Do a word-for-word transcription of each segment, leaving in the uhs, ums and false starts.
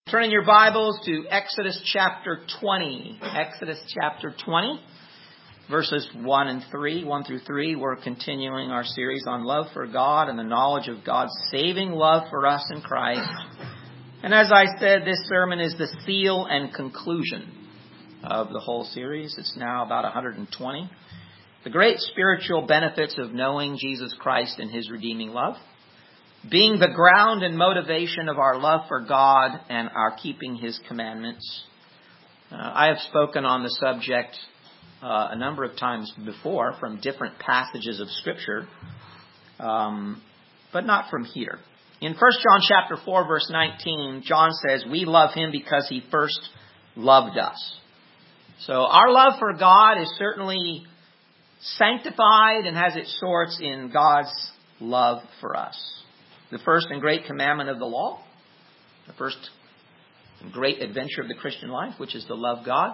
Turning your Bibles to Exodus chapter twenty. Exodus chapter twenty, verses one and three, one through three. We're continuing our series on love for God and the knowledge of God's saving love for us in Christ. And as I said, this sermon is the seal and conclusion of the whole series. It's now about one hundred twenty. The great spiritual benefits of knowing Jesus Christ and His redeeming love, being the ground and motivation of our love for God and our keeping His commandments. Uh, I have spoken on the subject uh, a number of times before from different passages of Scripture, um, but not from here. In First John chapter four, verse nineteen, John says, "We love Him because He first loved us." So our love for God is certainly sanctified and has its source in God's love for us. The first and great commandment of the law, the first and great adventure of the Christian life, which is to love God,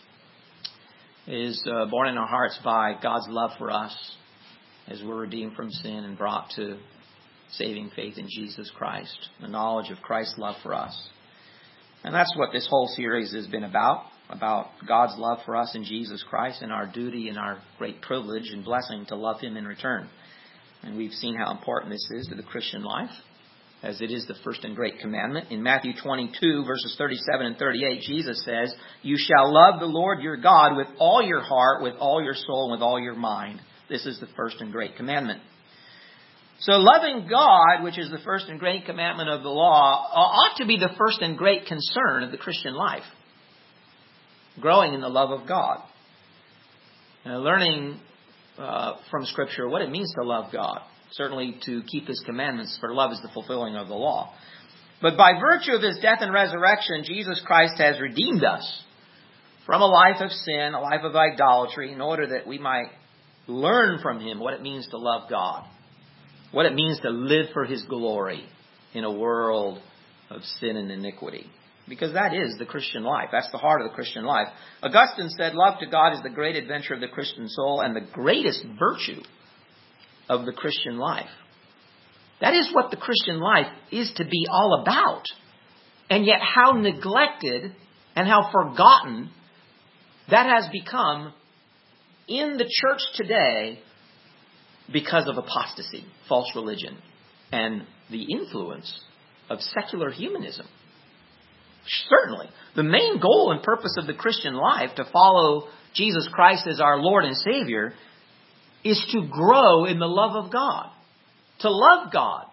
is uh, born in our hearts by God's love for us as we're redeemed from sin and brought to saving faith in Jesus Christ, the knowledge of Christ's love for us. And that's what this whole series has been about, about God's love for us in Jesus Christ and our duty and our great privilege and blessing to love Him in return. And we've seen how important this is to the Christian life, as it is the first and great commandment. In Matthew twenty-two, verses thirty-seven and thirty-eight, Jesus says, "You shall love the Lord your God with all your heart, with all your soul, and with all your mind." This is the first and great commandment. So loving God, which is the first and great commandment of the law, ought to be the first and great concern of the Christian life. Growing in the love of God. Now, learning Uh, from Scripture what it means to love God. Certainly to keep His commandments, for love is the fulfilling of the law. But by virtue of His death and resurrection, Jesus Christ has redeemed us from a life of sin, a life of idolatry, in order that we might learn from Him what it means to love God, what it means to live for His glory in a world of sin and iniquity. Because that is the Christian life. That's the heart of the Christian life. Augustine said, "Love to God is the great adventure of the Christian soul and the greatest virtue of the Christian life." That is what the Christian life is to be all about. And yet how neglected and how forgotten that has become in the church today because of apostasy, false religion, and the influence of secular humanism. Certainly, the main goal and purpose of the Christian life, to follow Jesus Christ as our Lord and Savior, is to grow in the love of God, to love God,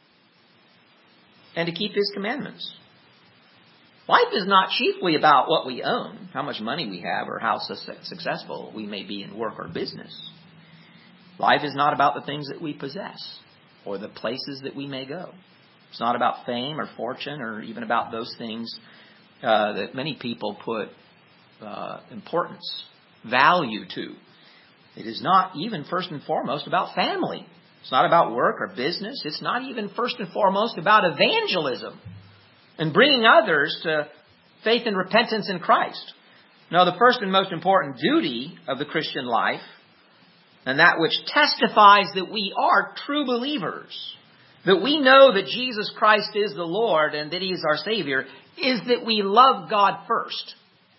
and to keep His commandments. Life is not chiefly about what we own, how much money we have, or how successful we may be in work or business. Life is not about the things that we possess or the places that we may go. It's not about fame or fortune or even about those things uh, that many people put uh, importance, value to. It is not even first and foremost about family. It's not about work or business. It's not even first and foremost about evangelism and bringing others to faith and repentance in Christ. No, the first and most important duty of the Christian life, and that which testifies that we are true believers, that we know that Jesus Christ is the Lord and that He is our Savior, is that we love God first.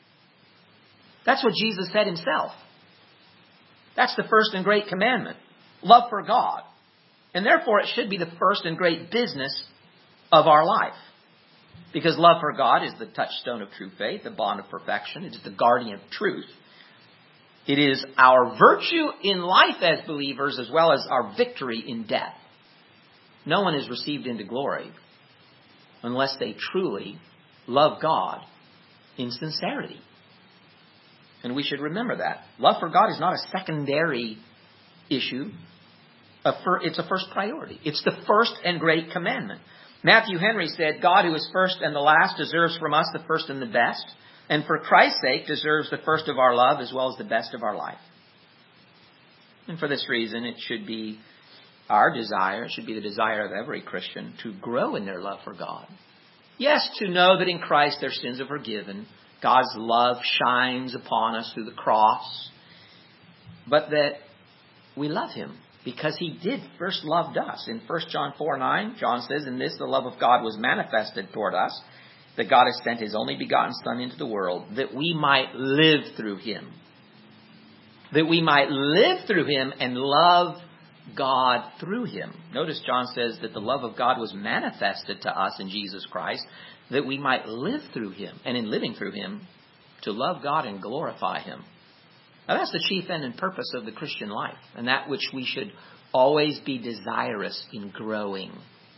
That's what Jesus said Himself. That's the first and great commandment. Love for God. And therefore it should be the first and great business of our life. Because love for God is the touchstone of true faith, the bond of perfection. It is the guardian of truth. It is our virtue in life as believers as well as our victory in death. No one is received into glory unless they truly love God in sincerity. And we should remember that. Love for God is not a secondary issue. It's a first priority. It's the first and great commandment. Matthew Henry said, "God who is first and the last deserves from us the first and the best. And for Christ's sake deserves the first of our love as well as the best of our life." And for this reason, it should be our desire, it should be the desire of every Christian, to grow in their love for God. Yes, to know that in Christ their sins are forgiven. God's love shines upon us through the cross. But that we love Him because He did first loved us. In First John four nine, John says, "In this the love of God was manifested toward us, that God has sent His only begotten Son into the world, that we might live through Him. That we might live through Him and love God through Him. Notice John says that the love of God was manifested to us in Jesus Christ, that we might live through Him, and in living through Him, to love God and glorify Him. Now that's the chief end and purpose of the Christian life, and that which we should always be desirous in growing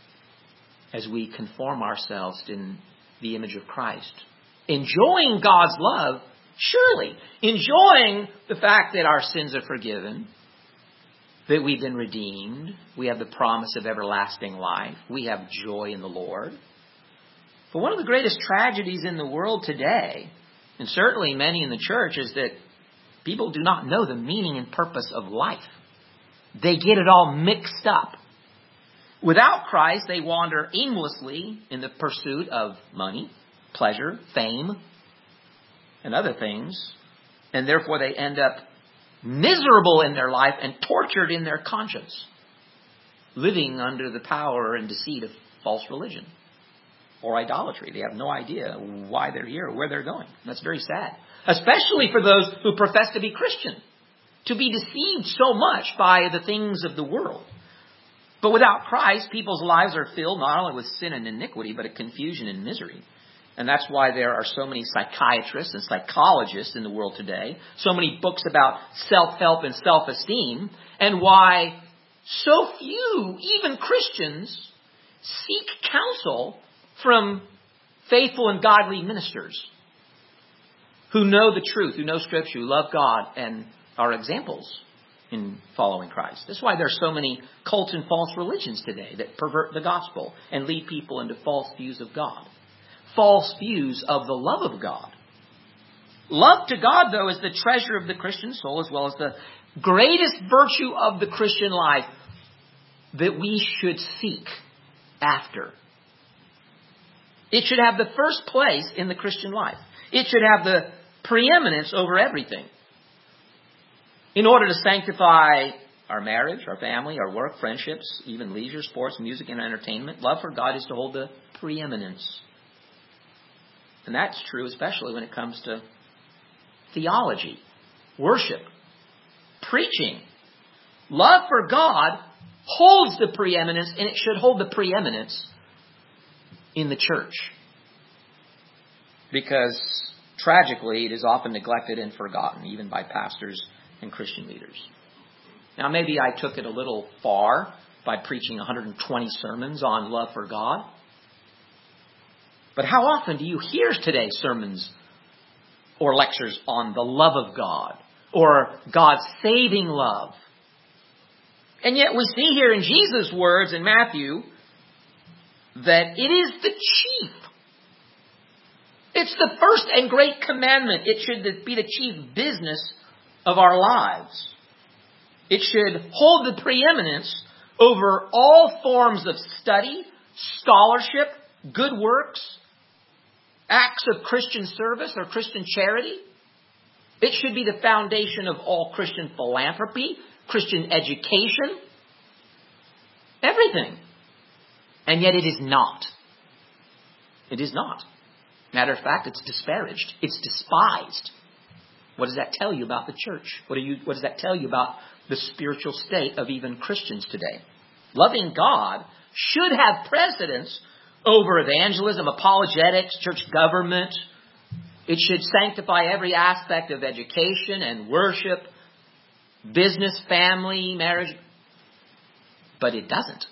as we conform ourselves in the image of Christ. Enjoying God's love, surely. Enjoying the fact that our sins are forgiven, that we've been redeemed, we have the promise of everlasting life, we have joy in the Lord. But one of the greatest tragedies in the world today, and certainly many in the church, is that people do not know the meaning and purpose of life. They get it all mixed up. Without Christ, they wander aimlessly in the pursuit of money, pleasure, fame, and other things. And therefore they end up miserable in their life and tortured in their conscience, living under the power and deceit of false religion or idolatry. They have no idea why they're here or where they're going. That's very sad. Especially for those who profess to be Christian, to be deceived so much by the things of the world. But without Christ, people's lives are filled not only with sin and iniquity, but a confusion and misery. And that's why there are so many psychiatrists and psychologists in the world today, so many books about self-help and self-esteem, and why so few, even Christians, seek counsel from faithful and godly ministers who know the truth, who know Scripture, who love God, and are examples in following Christ. That's why there are so many cult and false religions today that pervert the gospel and lead people into false views of God. False views of the love of God. Love to God, though, is the treasure of the Christian soul, as well as the greatest virtue of the Christian life that we should seek after. It should have the first place in the Christian life. It should have the preeminence over everything. In order to sanctify our marriage, our family, our work, friendships, even leisure, sports, music, and entertainment, love for God is to hold the preeminence. And that's true especially when it comes to theology, worship, preaching. Love for God holds the preeminence, and it should hold the preeminence in the church. Because, tragically, it is often neglected and forgotten, even by pastors and Christian leaders. Now, maybe I took it a little far by preaching one hundred twenty sermons on love for God. But how often do you hear today sermons or lectures on the love of God or God's saving love? And yet we see here in Jesus' words in Matthew that it is the chief. It's the first and great commandment. It should be the chief business of our lives. It should hold the preeminence over all forms of study, scholarship, good works, acts of Christian service or Christian charity. It should be the foundation of all Christian philanthropy, Christian education, everything. And yet it is not. It is not. Matter of fact, it's disparaged. It's despised. What does that tell you about the church? What, do you, what does that tell you about the spiritual state of even Christians today? Loving God should have precedence over evangelism, apologetics, church government. It should sanctify every aspect of education and worship, business, family, marriage. But it doesn't.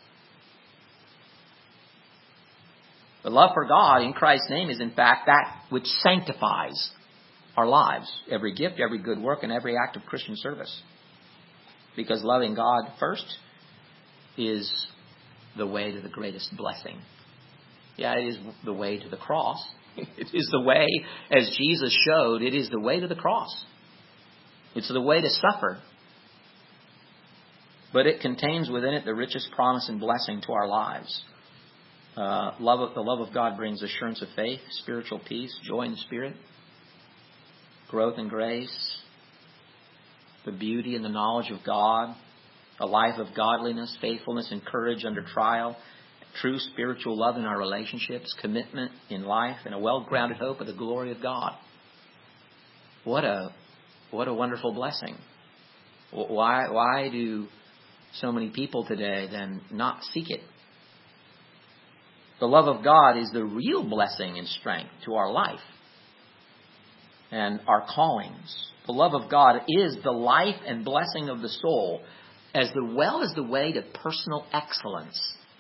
The love for God in Christ's name is in fact that which sanctifies our lives. Every gift, every good work, and every act of Christian service. Because loving God first is the way to the greatest blessing. Yeah, it is the way to the cross. It is the way, as Jesus showed, it is the way to the cross. It's the way to suffer. But it contains within it the richest promise and blessing to our lives. Uh, love of, the love of God brings assurance of faith, spiritual peace, joy in the Spirit, growth in grace, the beauty and the knowledge of God, a life of godliness, faithfulness, and courage under trial, true spiritual love in our relationships, commitment in life, and a well-grounded hope of the glory of God. What a what a wonderful blessing. Why why do so many people today then not seek it? The love of God is the real blessing and strength to our life and our callings. The love of God is the life and blessing of the soul, as well as the way to personal excellence.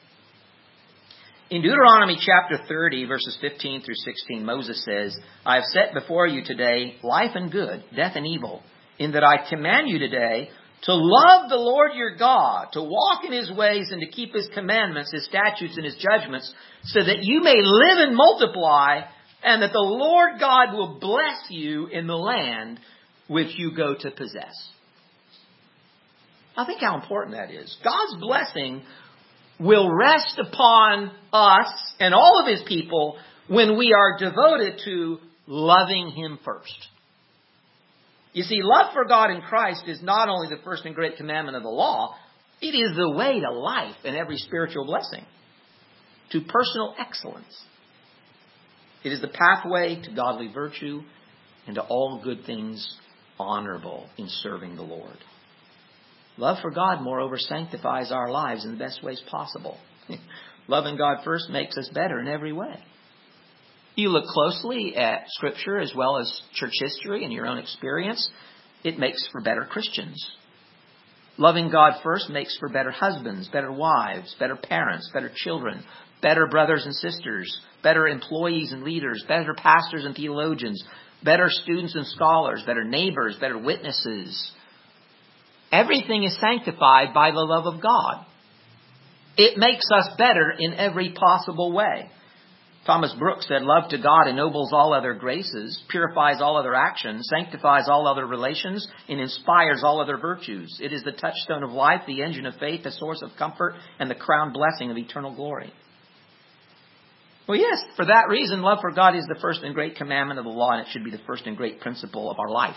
In Deuteronomy chapter thirty, verses fifteen through sixteen, Moses says, I have set before you today life and good, death and evil, in that I command you today to love the Lord your God, to walk in His ways and to keep His commandments, His statutes, and His judgments, so that you may live and multiply, and that the Lord God will bless you in the land which you go to possess. I think how important that is. God's blessing will rest upon us and all of His people when we are devoted to loving Him first. You see, love for God in Christ is not only the first and great commandment of the law, it is the way to life and every spiritual blessing, to personal excellence. It is the pathway to godly virtue and to all good things honorable in serving the Lord. Love for God, moreover, sanctifies our lives in the best ways possible. Loving God first makes us better in every way. You look closely at Scripture as well as church history and your own experience, it makes for better Christians. Loving God first makes for better husbands, better wives, better parents, better children, better brothers and sisters, better employees and leaders, better pastors and theologians, better students and scholars, better neighbors, better witnesses. Everything is sanctified by the love of God. It makes us better in every possible way. Thomas Brooks said, love to God ennobles all other graces, purifies all other actions, sanctifies all other relations, and inspires all other virtues. It is the touchstone of life, the engine of faith, the source of comfort, and the crown blessing of eternal glory. Well, yes, for that reason, love for God is the first and great commandment of the law, and it should be the first and great principle of our life.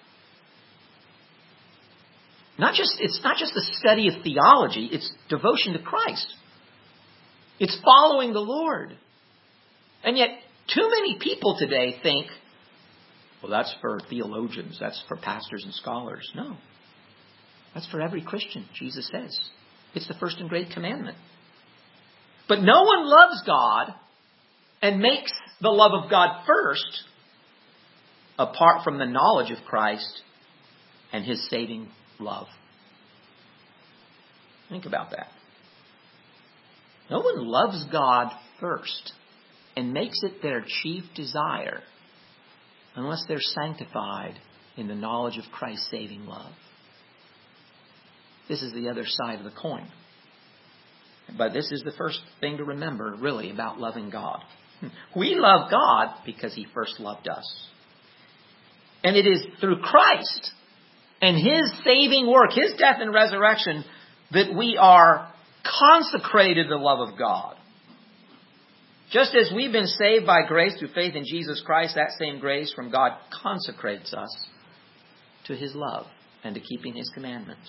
Not just, it's not just the study of theology, it's devotion to Christ. It's following the Lord. And yet, too many people today think, well, that's for theologians, that's for pastors and scholars. No. That's for every Christian, Jesus says. It's the first and great commandment. But no one loves God and makes the love of God first apart from the knowledge of Christ and His saving love. Think about that. No one loves God first and makes it their chief desire unless they're sanctified in the knowledge of Christ's saving love. This is the other side of the coin. But this is the first thing to remember, really, about loving God. We love God because He first loved us. And it is through Christ and His saving work, His death and resurrection, that we are consecrated to the love of God. Just as we've been saved by grace through faith in Jesus Christ, that same grace from God consecrates us to His love and to keeping His commandments.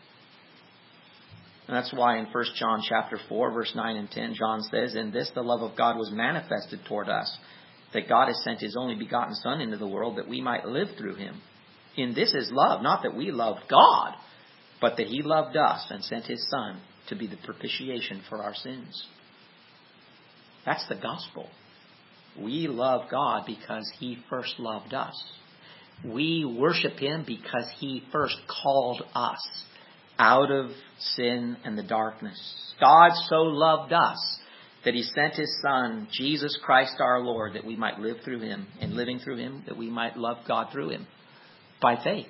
And that's why in First John chapter four, verse nine and ten, John says, in this the love of God was manifested toward us, that God has sent His only begotten Son into the world that we might live through Him. In this is love, not that we loved God, but that He loved us and sent His Son to be the propitiation for our sins. That's the gospel. We love God because He first loved us. We worship Him because He first called us out of sin and the darkness. God so loved us that He sent His Son, Jesus Christ our Lord, that we might live through Him, and living through Him, that we might love God through Him by faith.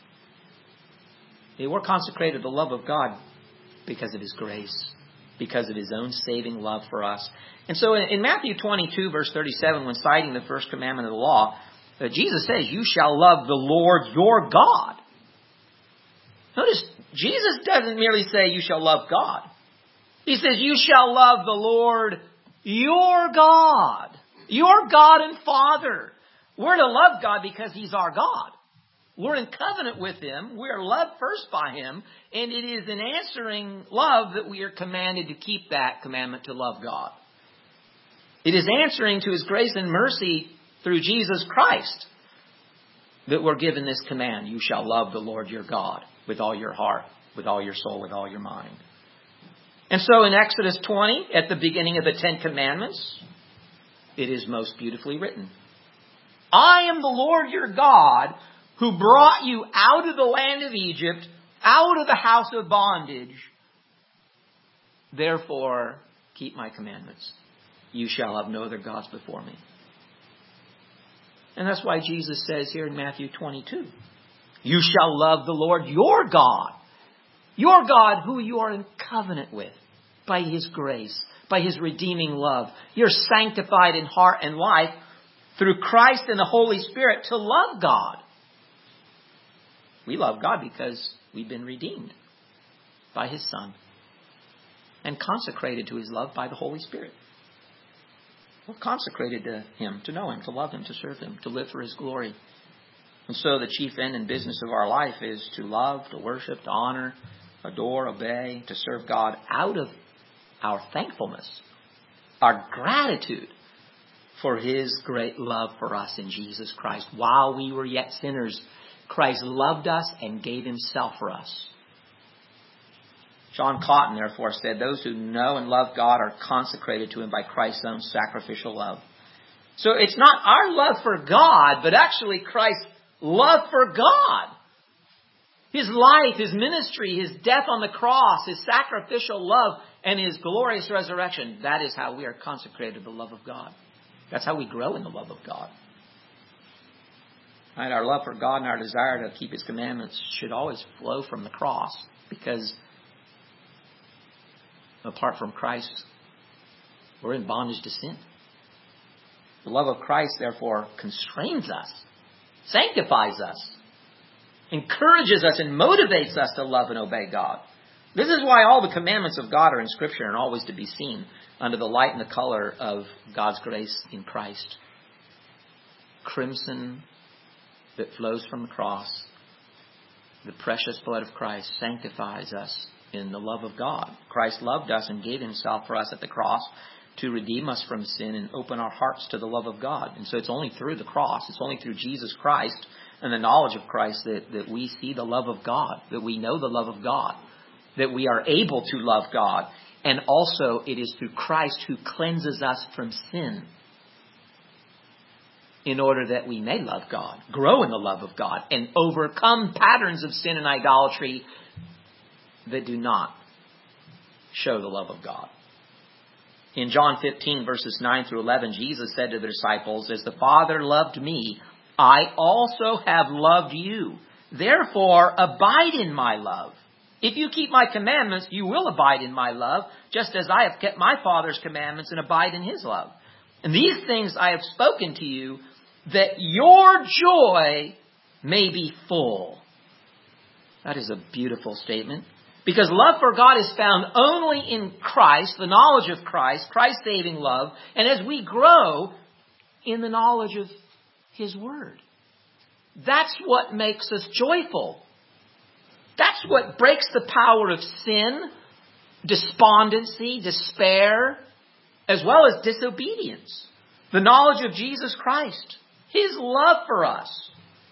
We're consecrated to the love of God because of His grace, because of His own saving love for us. And so in Matthew twenty-two, verse thirty-seven, when citing the first commandment of the law, uh, Jesus says, you shall love the Lord your God. Notice, Jesus doesn't merely say you shall love God. He says you shall love the Lord your God. Your God and Father. We're to love God because He's our God. We're in covenant with Him. We are loved first by Him. And it is in answering love that we are commanded to keep that commandment to love God. It is answering to His grace and mercy through Jesus Christ that we're given this command. You shall love the Lord your God with all your heart, with all your soul, with all your mind. And so in Exodus twenty, at the beginning of the Ten Commandments, it is most beautifully written. I am the Lord your God who brought you out of the land of Egypt, out of the house of bondage. Therefore, keep my commandments. You shall have no other gods before me. And that's why Jesus says here in Matthew twenty-two, you shall love the Lord your God. Your God who you are in covenant with by His grace, by His redeeming love. You're sanctified in heart and life through Christ and the Holy Spirit to love God. We love God because we've been redeemed by His Son and consecrated to His love by the Holy Spirit. We're consecrated to Him, to know Him, to love Him, to serve Him, to live for His glory. And so the chief end and business of our life is to love, to worship, to honor, adore, obey, to serve God out of our thankfulness, our gratitude for His great love for us in Jesus Christ. While we were yet sinners, Christ loved us and gave Himself for us. John Cotton, therefore, said, those who know and love God are consecrated to Him by Christ's own sacrificial love. So it's not our love for God, but actually Christ's love for God. His life, His ministry, His death on the cross, His sacrificial love, and His glorious resurrection. That is how we are consecrated to the love of God. That's how we grow in the love of God. And our love for God and our desire to keep His commandments should always flow from the cross, because apart from Christ, we're in bondage to sin. The love of Christ, therefore, constrains us, sanctifies us, encourages us, and motivates us to love and obey God. This is why all the commandments of God are in Scripture and always to be seen under the light and the color of God's grace in Christ. Crimson that flows from the cross, the precious blood of Christ sanctifies us in the love of God. Christ loved us and gave Himself for us at the cross to redeem us from sin and open our hearts to the love of God. And so it's only through the cross, it's only through Jesus Christ and the knowledge of Christ that, that we see the love of God, that we know the love of God, that we are able to love God. And also it is through Christ who cleanses us from sin in order that we may love God, grow in the love of God, and overcome patterns of sin and idolatry that do not show the love of God. In John fifteen, verses nine through eleven, Jesus said to the disciples, as the Father loved me, I also have loved you. Therefore, abide in my love. If you keep my commandments, you will abide in my love, just as I have kept my Father's commandments and abide in His love. And these things I have spoken to you, that your joy may be full. That is a beautiful statement. Because love for God is found only in Christ, the knowledge of Christ, Christ's saving love, and as we grow in the knowledge of His Word. That's what makes us joyful. That's what breaks the power of sin, despondency, despair, as well as disobedience. The knowledge of Jesus Christ, His love for us.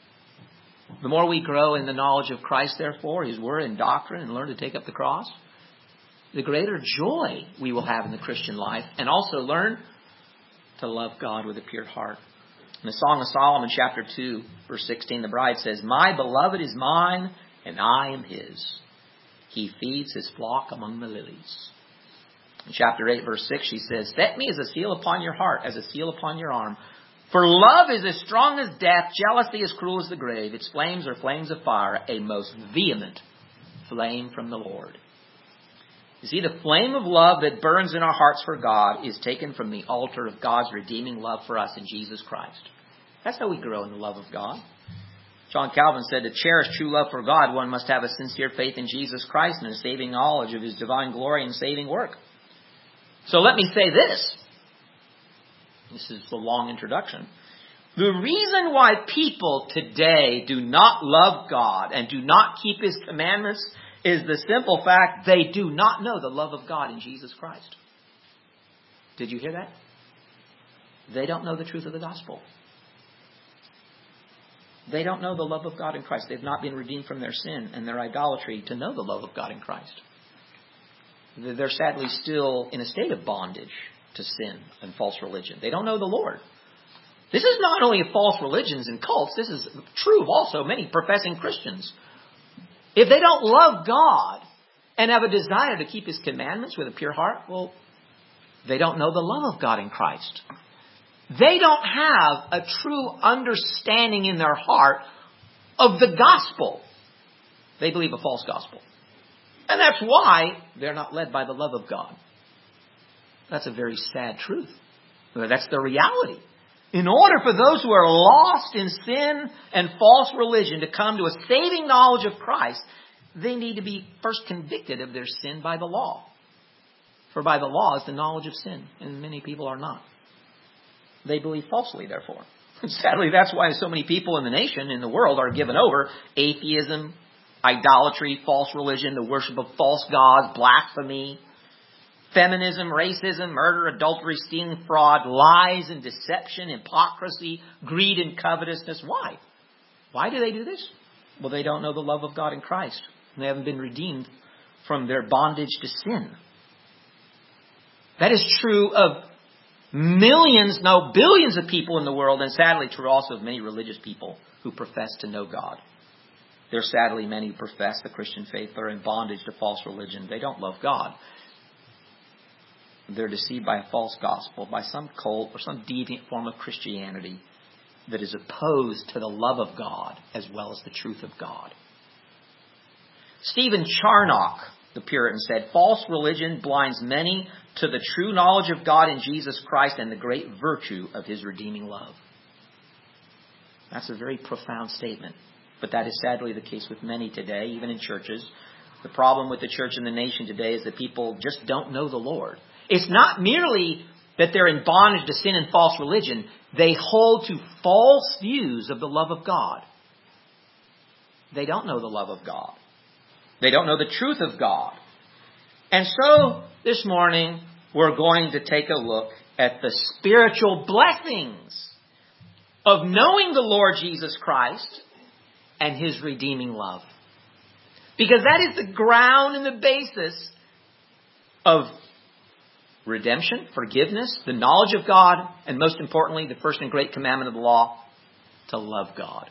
The more we grow in the knowledge of Christ, therefore, His Word and doctrine, and learn to take up the cross, the greater joy we will have in the Christian life, and also learn to love God with a pure heart. In the Song of Solomon, chapter two, verse sixteen, the bride says, my beloved is mine, and I am His. He feeds His flock among the lilies. In chapter eight, verse six, she says, set me as a seal upon your heart, as a seal upon your arm. For love is as strong as death, jealousy as cruel as the grave. Its flames are flames of fire, a most vehement flame from the Lord. You see, the flame of love that burns in our hearts for God is taken from the altar of God's redeeming love for us in Jesus Christ. That's how we grow in the love of God. John Calvin said, to cherish true love for God, one must have a sincere faith in Jesus Christ and a saving knowledge of His divine glory and saving work. So let me say this. This is the long introduction. The reason why people today do not love God and do not keep His commandments is the simple fact they do not know the love of God in Jesus Christ. Did you hear that? They don't know the truth of the gospel. They don't know the love of God in Christ. They've not been redeemed from their sin and their idolatry to know the love of God in Christ. They're sadly still in a state of bondage to sin and false religion. They don't know the Lord. This is not only of false religions and cults. This is true of also many professing Christians. If they don't love God and have a desire to keep His commandments with a pure heart, well, they don't know the love of God in Christ. They don't have a true understanding in their heart of the gospel. They believe a false gospel. And that's why they're not led by the love of God. That's a very sad truth. That's the reality. In order for those who are lost in sin and false religion to come to a saving knowledge of Christ, they need to be first convicted of their sin by the law. For by the law is the knowledge of sin, and many people are not. They believe falsely, therefore. Sadly, that's why so many people in the nation, in the world, are given over atheism, idolatry, false religion, the worship of false gods, blasphemy, feminism, racism, murder, adultery, stealing, fraud, lies and deception, hypocrisy, greed and covetousness. Why? Why do they do this? Well, they don't know the love of God in Christ. They haven't been redeemed from their bondage to sin. That is true of millions, no, billions of people in the world, and sadly true also of many religious people who profess to know God. There are sadly many who profess the Christian faith but are in bondage to false religion. They don't love God. They're deceived by a false gospel, by some cult or some deviant form of Christianity that is opposed to the love of God as well as the truth of God. Stephen Charnock, the Puritan, said, "False religion blinds many to the true knowledge of God in Jesus Christ and the great virtue of His redeeming love." That's a very profound statement. But that is sadly the case with many today, even in churches. The problem with the church and the nation today is that people just don't know the Lord. It's not merely that they're in bondage to sin and false religion. They hold to false views of the love of God. They don't know the love of God. They don't know the truth of God. And so, this morning, we're going to take a look at the spiritual blessings of knowing the Lord Jesus Christ and His redeeming love. Because that is the ground and the basis of redemption, forgiveness, the knowledge of God, and most importantly, the first and great commandment of the law, to love God.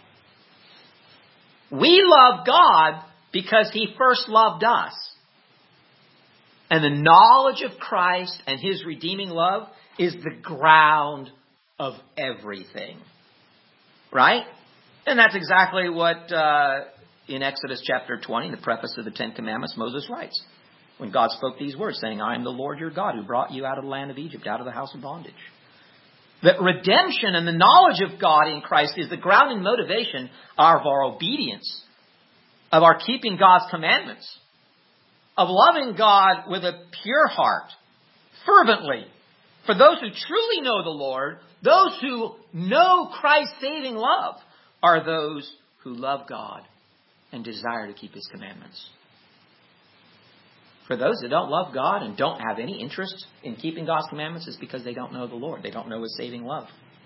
We love God because He first loved us. And the knowledge of Christ and His redeeming love is the ground of everything. Right? And that's exactly what uh, in Exodus chapter twenty, the preface of the Ten Commandments, Moses writes. When God spoke these words, saying, "I am the Lord your God who brought you out of the land of Egypt, out of the house of bondage." That redemption and the knowledge of God in Christ is the ground and motivation of our obedience, of our keeping God's commandments, of loving God with a pure heart, fervently. For those who truly know the Lord, those who know Christ's saving love, are those who love God and desire to keep His commandments. For those that don't love God and don't have any interest in keeping God's commandments, it's because they don't know the Lord. They don't know His saving love.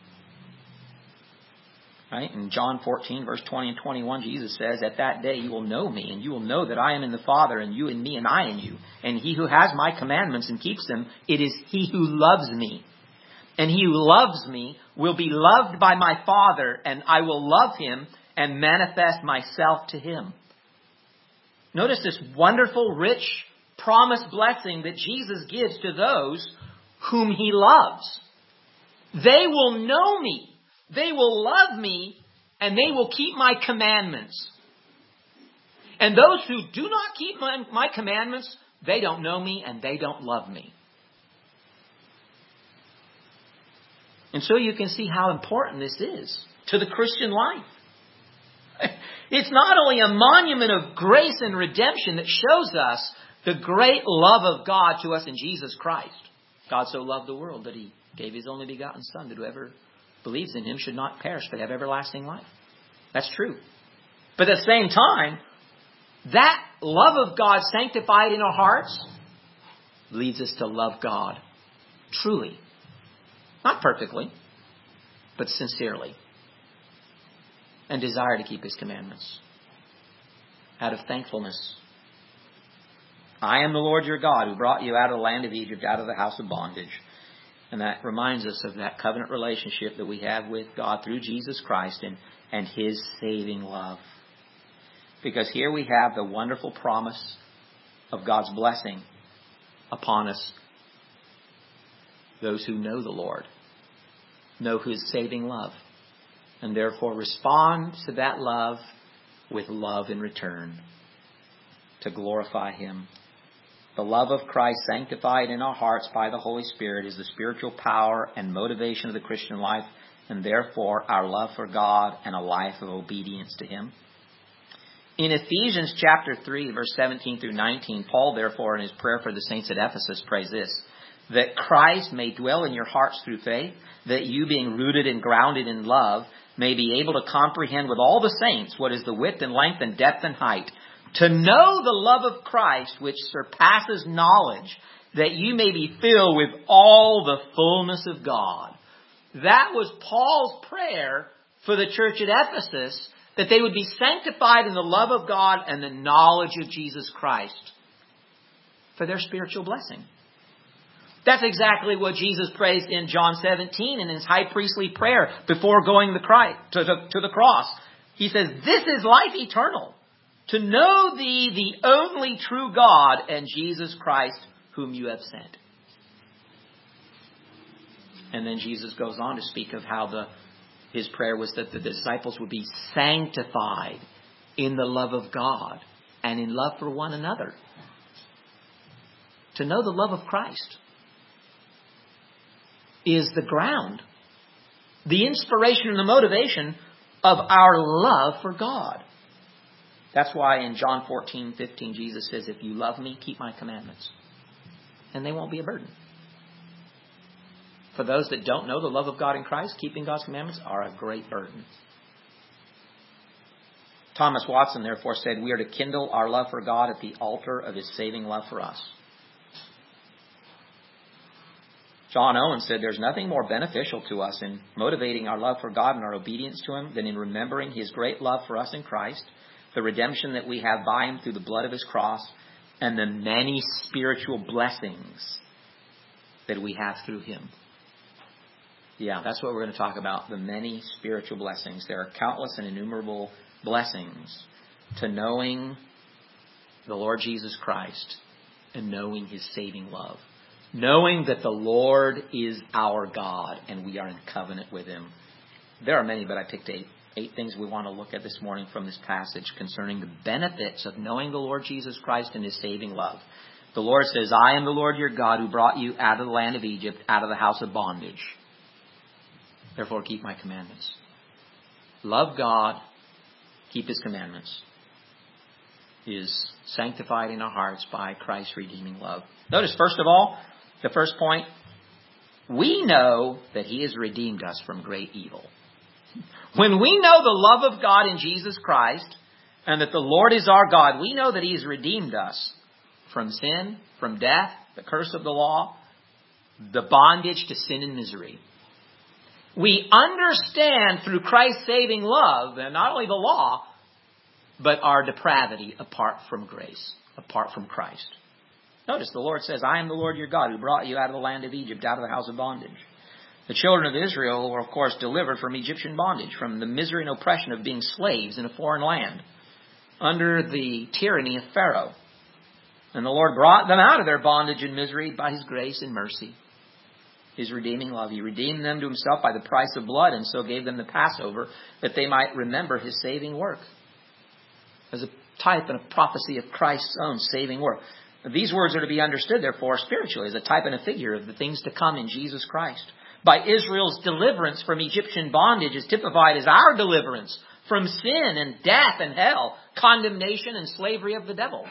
Right? In John fourteen, verse twenty and twenty-one, Jesus says, "At that day you will know me, and you will know that I am in the Father, and you in me, and I in you. And he who has my commandments and keeps them, it is he who loves me. And he who loves me will be loved by my Father, and I will love him and manifest myself to him." Notice this wonderful, rich, promised blessing that Jesus gives to those whom He loves. They will know me. They will love me, and they will keep my commandments. And those who do not keep my, my commandments, they don't know me and they don't love me. And so you can see how important this is to the Christian life. It's not only a monument of grace and redemption that shows us the great love of God to us in Jesus Christ. God so loved the world that He gave His only begotten Son, that whoever believes in him should not perish but have everlasting life. That's true. But at the same time, that love of God sanctified in our hearts leads us to love God truly. Not perfectly, but sincerely. And desire to keep his commandments out of thankfulness. I am the Lord your God who brought you out of the land of Egypt, out of the house of bondage. And that reminds us of that covenant relationship that we have with God through Jesus Christ and, and his saving love. Because here we have the wonderful promise of God's blessing upon us. Those who know the Lord, know his saving love, and therefore respond to that love with love in return to glorify him. The love of Christ sanctified in our hearts by the Holy Spirit is the spiritual power and motivation of the Christian life, and therefore our love for God and a life of obedience to him. In Ephesians chapter three, verse seventeen through nineteen, Paul, therefore, in his prayer for the saints at Ephesus, prays this: that Christ may dwell in your hearts through faith, that you, being rooted and grounded in love, may be able to comprehend with all the saints what is the width and length and depth and height, to know the love of Christ which surpasses knowledge, that you may be filled with all the fullness of God. That was Paul's prayer for the church at Ephesus, that they would be sanctified in the love of God and the knowledge of Jesus Christ for their spiritual blessing. That's exactly what Jesus prays in John seventeen in his high priestly prayer before going to the cross. He says, this is life eternal, to know thee, the only true God, and Jesus Christ, whom you have sent. And then Jesus goes on to speak of how the his prayer was that the disciples would be sanctified in the love of God and in love for one another. To know the love of Christ is the ground, the inspiration and the motivation of our love for God. That's why in John fourteen fifteen, Jesus says, if you love me, keep my commandments. And they won't be a burden. For those that don't know the love of God in Christ, keeping God's commandments are a great burden. Thomas Watson, therefore, said, we are to kindle our love for God at the altar of his saving love for us. John Owen said, there's nothing more beneficial to us in motivating our love for God and our obedience to him than in remembering his great love for us in Christ, the redemption that we have by him through the blood of his cross, and the many spiritual blessings that we have through him. Yeah, that's what we're going to talk about, the many spiritual blessings. There are countless and innumerable blessings to knowing the Lord Jesus Christ and knowing his saving love. Knowing that the Lord is our God and we are in covenant with him. There are many, but I picked eight. Eight things we want to look at this morning from this passage concerning the benefits of knowing the Lord Jesus Christ and his saving love. The Lord says, I am the Lord your God who brought you out of the land of Egypt, out of the house of bondage. Therefore, keep my commandments. Love God, keep his commandments. Is sanctified in our hearts by Christ's redeeming love. Notice, first of all, the first point, we know that he has redeemed us from great evil. When we know the love of God in Jesus Christ, and that the Lord is our God, we know that he has redeemed us from sin, from death, the curse of the law, the bondage to sin and misery. We understand through Christ's saving love, and not only the law, but our depravity apart from grace, apart from Christ. Notice the Lord says, I am the Lord your God who brought you out of the land of Egypt, out of the house of bondage. The children of Israel were, of course, delivered from Egyptian bondage, from the misery and oppression of being slaves in a foreign land, under the tyranny of Pharaoh. And the Lord brought them out of their bondage and misery by his grace and mercy. His redeeming love. He redeemed them to himself by the price of blood, and so gave them the Passover, that they might remember his saving work. As a type and a prophecy of Christ's own saving work. These words are to be understood, therefore, spiritually, as a type and a figure of the things to come in Jesus Christ. By Israel's deliverance from Egyptian bondage is typified as our deliverance from sin and death and hell, condemnation and slavery of the devil.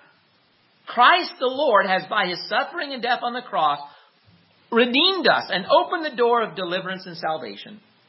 Christ the Lord has, by his suffering and death on the cross, redeemed us and opened the door of deliverance and salvation.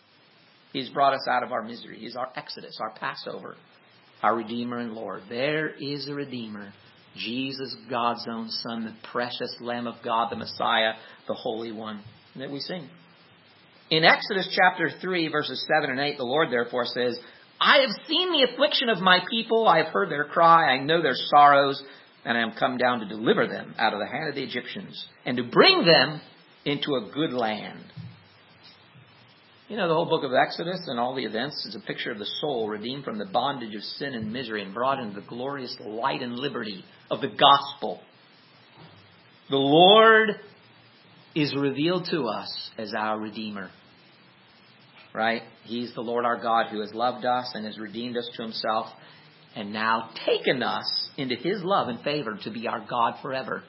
He's brought us out of our misery. He's our Exodus, our Passover, our Redeemer and Lord. There is a Redeemer, Jesus, God's own Son, the precious Lamb of God, the Messiah, the Holy One that we sing. In Exodus chapter three, verses seven and eight, the Lord therefore says, I have seen the affliction of my people. I have heard their cry. I know their sorrows. And I am come down to deliver them out of the hand of the Egyptians and to bring them into a good land. You know, the whole book of Exodus and all the events is a picture of the soul redeemed from the bondage of sin and misery and brought into the glorious light and liberty of the gospel. The Lord is revealed to us as our Redeemer. Right? He's the Lord our God who has loved us and has redeemed us to himself and now taken us into his love and favor to be our God forever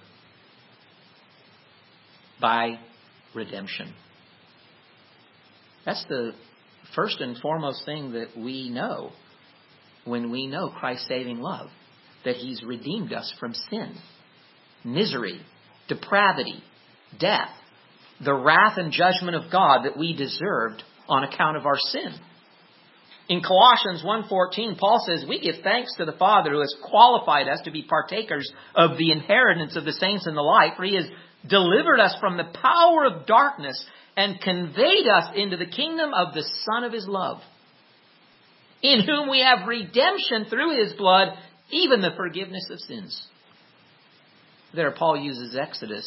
by redemption. That's the first and foremost thing that we know when we know Christ's saving love, that he's redeemed us from sin, misery, depravity, death, the wrath and judgment of God that we deserved on account of our sin. In Colossians one fourteen, Paul says, we give thanks to the Father who has qualified us to be partakers of the inheritance of the saints in the light, for he has delivered us from the power of darkness and conveyed us into the kingdom of the Son of his love, in whom we have redemption through his blood, even the forgiveness of sins. There Paul uses Exodus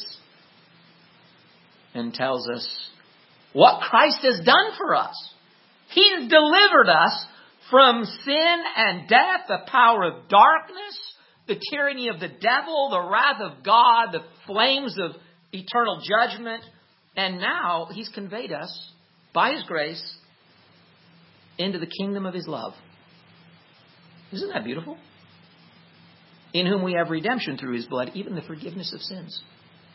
and tells us what Christ has done for us. He's delivered us from sin and death, the power of darkness, the tyranny of the devil, the wrath of God, the flames of eternal judgment. And now he's conveyed us, by his grace, into the kingdom of his love. Isn't that beautiful? In whom we have redemption through his blood, even the forgiveness of sins.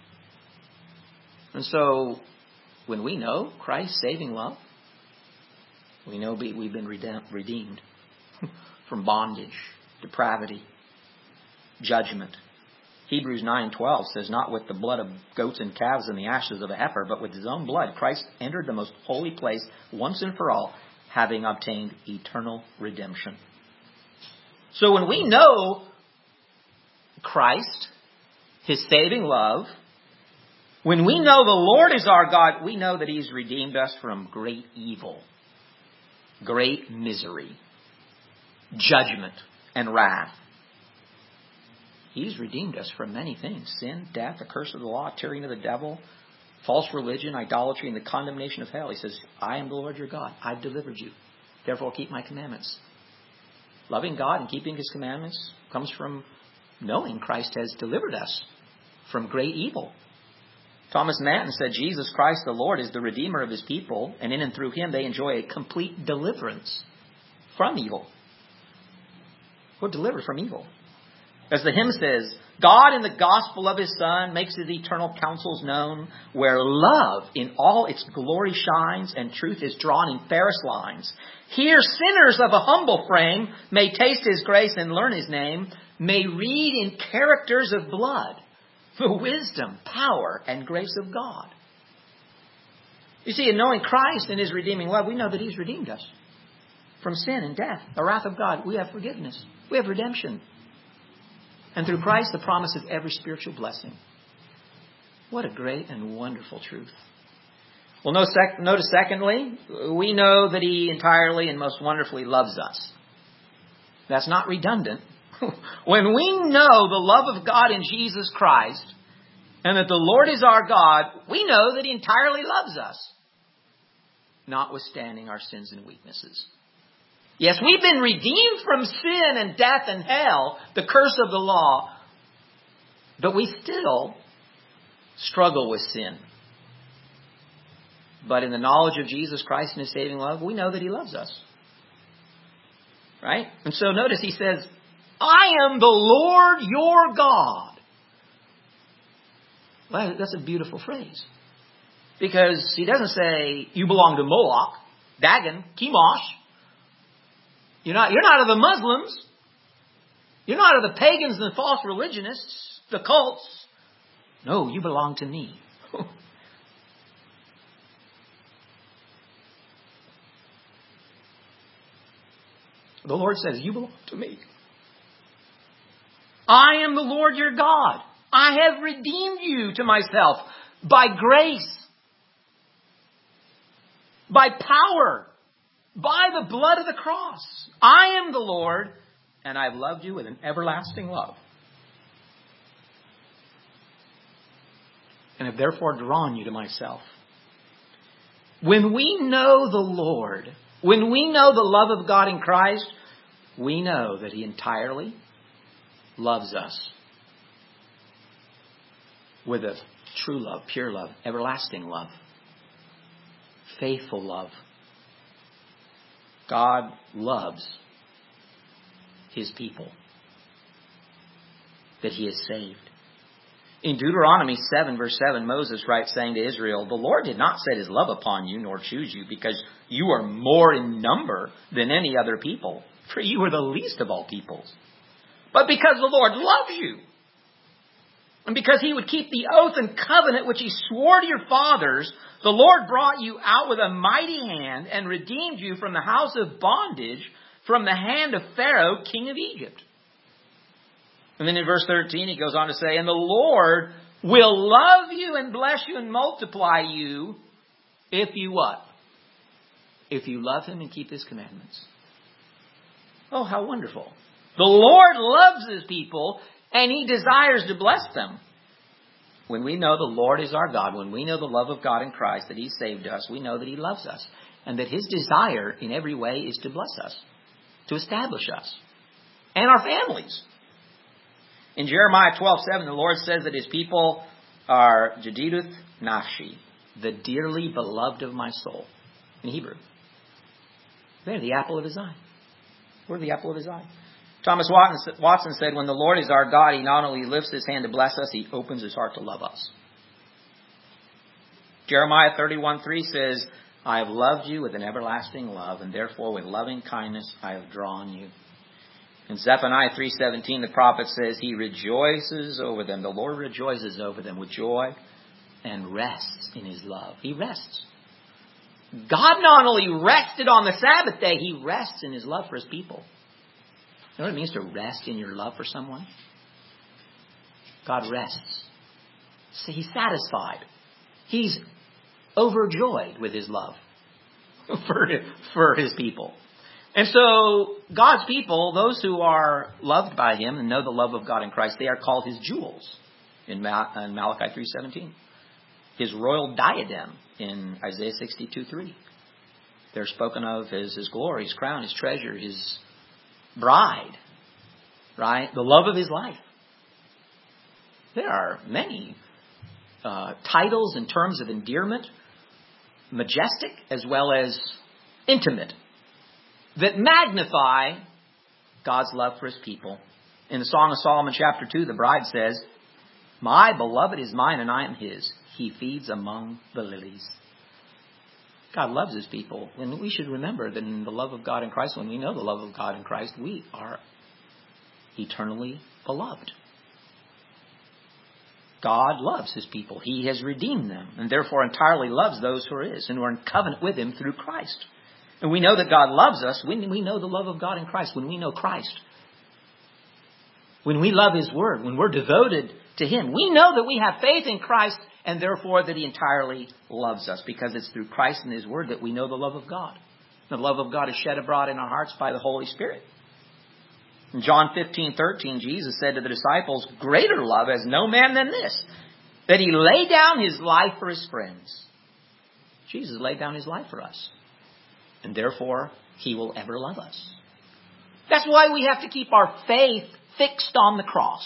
And so, when we know Christ's saving love, we know we've been redeemed from bondage, depravity, judgment. Hebrews nine twelve says, not with the blood of goats and calves and the ashes of a heifer, but with his own blood, Christ entered the most holy place once and for all, having obtained eternal redemption. So when we know Christ, his saving love, when we know the Lord is our God, we know that he's redeemed us from great evil, great misery, judgment, and wrath. He's redeemed us from many things. Sin, death, the curse of the law, tyranny of the devil, false religion, idolatry, and the condemnation of hell. He says, I am the Lord your God. I've delivered you. Therefore keep my commandments. Loving God and keeping his commandments comes from knowing Christ has delivered us from great evil. Thomas Manton said, Jesus Christ the Lord is the Redeemer of his people, and in and through him they enjoy a complete deliverance from evil. We're delivered from evil. As the hymn says, God in the gospel of his Son makes his eternal counsels known, where love in all its glory shines and truth is drawn in fairest lines. Here sinners of a humble frame may taste his grace and learn his name, may read in characters of blood the wisdom, power, and grace of God. You see, in knowing Christ and his redeeming love, we know that he's redeemed us from sin and death, the wrath of God. We have forgiveness. We have redemption. And through Christ, the promise of every spiritual blessing. What a great and wonderful truth. Well, notice secondly, we know that he entirely and most wonderfully loves us. That's not redundant. When we know the love of God in Jesus Christ, and that the Lord is our God, we know that he entirely loves us, notwithstanding our sins and weaknesses. Yes, we've been redeemed from sin and death and hell, the curse of the law, but we still struggle with sin. But in the knowledge of Jesus Christ and his saving love, we know that he loves us. Right? And so notice he says, I am the Lord your God. Well, that's a beautiful phrase. Because he doesn't say, you belong to Moloch, Dagon, Chemosh. You're not, you're not of the Muslims. You're not of the pagans and the false religionists, the cults. No, you belong to me. The Lord says, you belong to me. I am the Lord your God. I have redeemed you to myself by grace, by power, by the blood of the cross. I am the Lord, and I've loved you with an everlasting love. And have therefore drawn you to myself. When we know the Lord, when we know the love of God in Christ, we know that He entirely loves us with a true love, pure love, everlasting love, faithful love. God loves His people that He has saved. In Deuteronomy seven, verse seven, Moses writes, saying to Israel, the Lord did not set His love upon you, nor choose you, because you are more in number than any other people, for you are the least of all peoples, but because the Lord loves you, and because He would keep the oath and covenant which He swore to your fathers. The Lord brought you out with a mighty hand and redeemed you from the house of bondage, from the hand of Pharaoh, king of Egypt. And then in verse thirteen, he goes on to say, and the Lord will love you and bless you and multiply you if you what? If you love Him and keep His commandments. Oh, how wonderful. The Lord loves His people and He desires to bless them. When we know the Lord is our God, when we know the love of God in Christ, that He saved us, we know that He loves us. And that His desire in every way is to bless us, to establish us, and our families. In Jeremiah twelve seven, the Lord says that His people are Jediduth Nafshi, the dearly beloved of my soul, in Hebrew. They're the apple of His eye. We're the apple of His eye. Thomas Watson said, when the Lord is our God, He not only lifts His hand to bless us, He opens His heart to love us. Jeremiah thirty-one three says, I have loved you with an everlasting love, and therefore with loving kindness I have drawn you. In Zephaniah three seventeen, the prophet says, He rejoices over them. The Lord rejoices over them with joy and rests in His love. He rests. God not only rested on the Sabbath day, He rests in His love for His people. You know what it means to rest in your love for someone? God rests. So He's satisfied. He's overjoyed with His love for, for His people. And so God's people, those who are loved by Him and know the love of God in Christ, they are called His jewels in, Mal- in Malachi three seventeen. His royal diadem in Isaiah sixty-two three. They're spoken of as His glory, His crown, His treasure, His bride, right? The love of His life. There are many uh, titles in terms of endearment, majestic as well as intimate, that magnify God's love for His people. In the Song of Solomon chapter two, the bride says, my beloved is mine and I am His. He feeds among the lilies. God loves His people. And we should remember that in the love of God in Christ, when we know the love of God in Christ, we are eternally beloved. God loves His people. He has redeemed them and therefore entirely loves those who are His and who are in covenant with Him through Christ. And we know that God loves us when we know the love of God in Christ, when we know Christ. When we love His Word, when we're devoted to Him, we know that we have faith in Christ and therefore that He entirely loves us, because it's through Christ and His Word that we know the love of God. The love of God is shed abroad in our hearts by the Holy Spirit. In John fifteen thirteen, Jesus said to the disciples, greater love has no man than this, that He laid down His life for His friends. Jesus laid down His life for us. And therefore, He will ever love us. That's why we have to keep our faith fixed on the cross.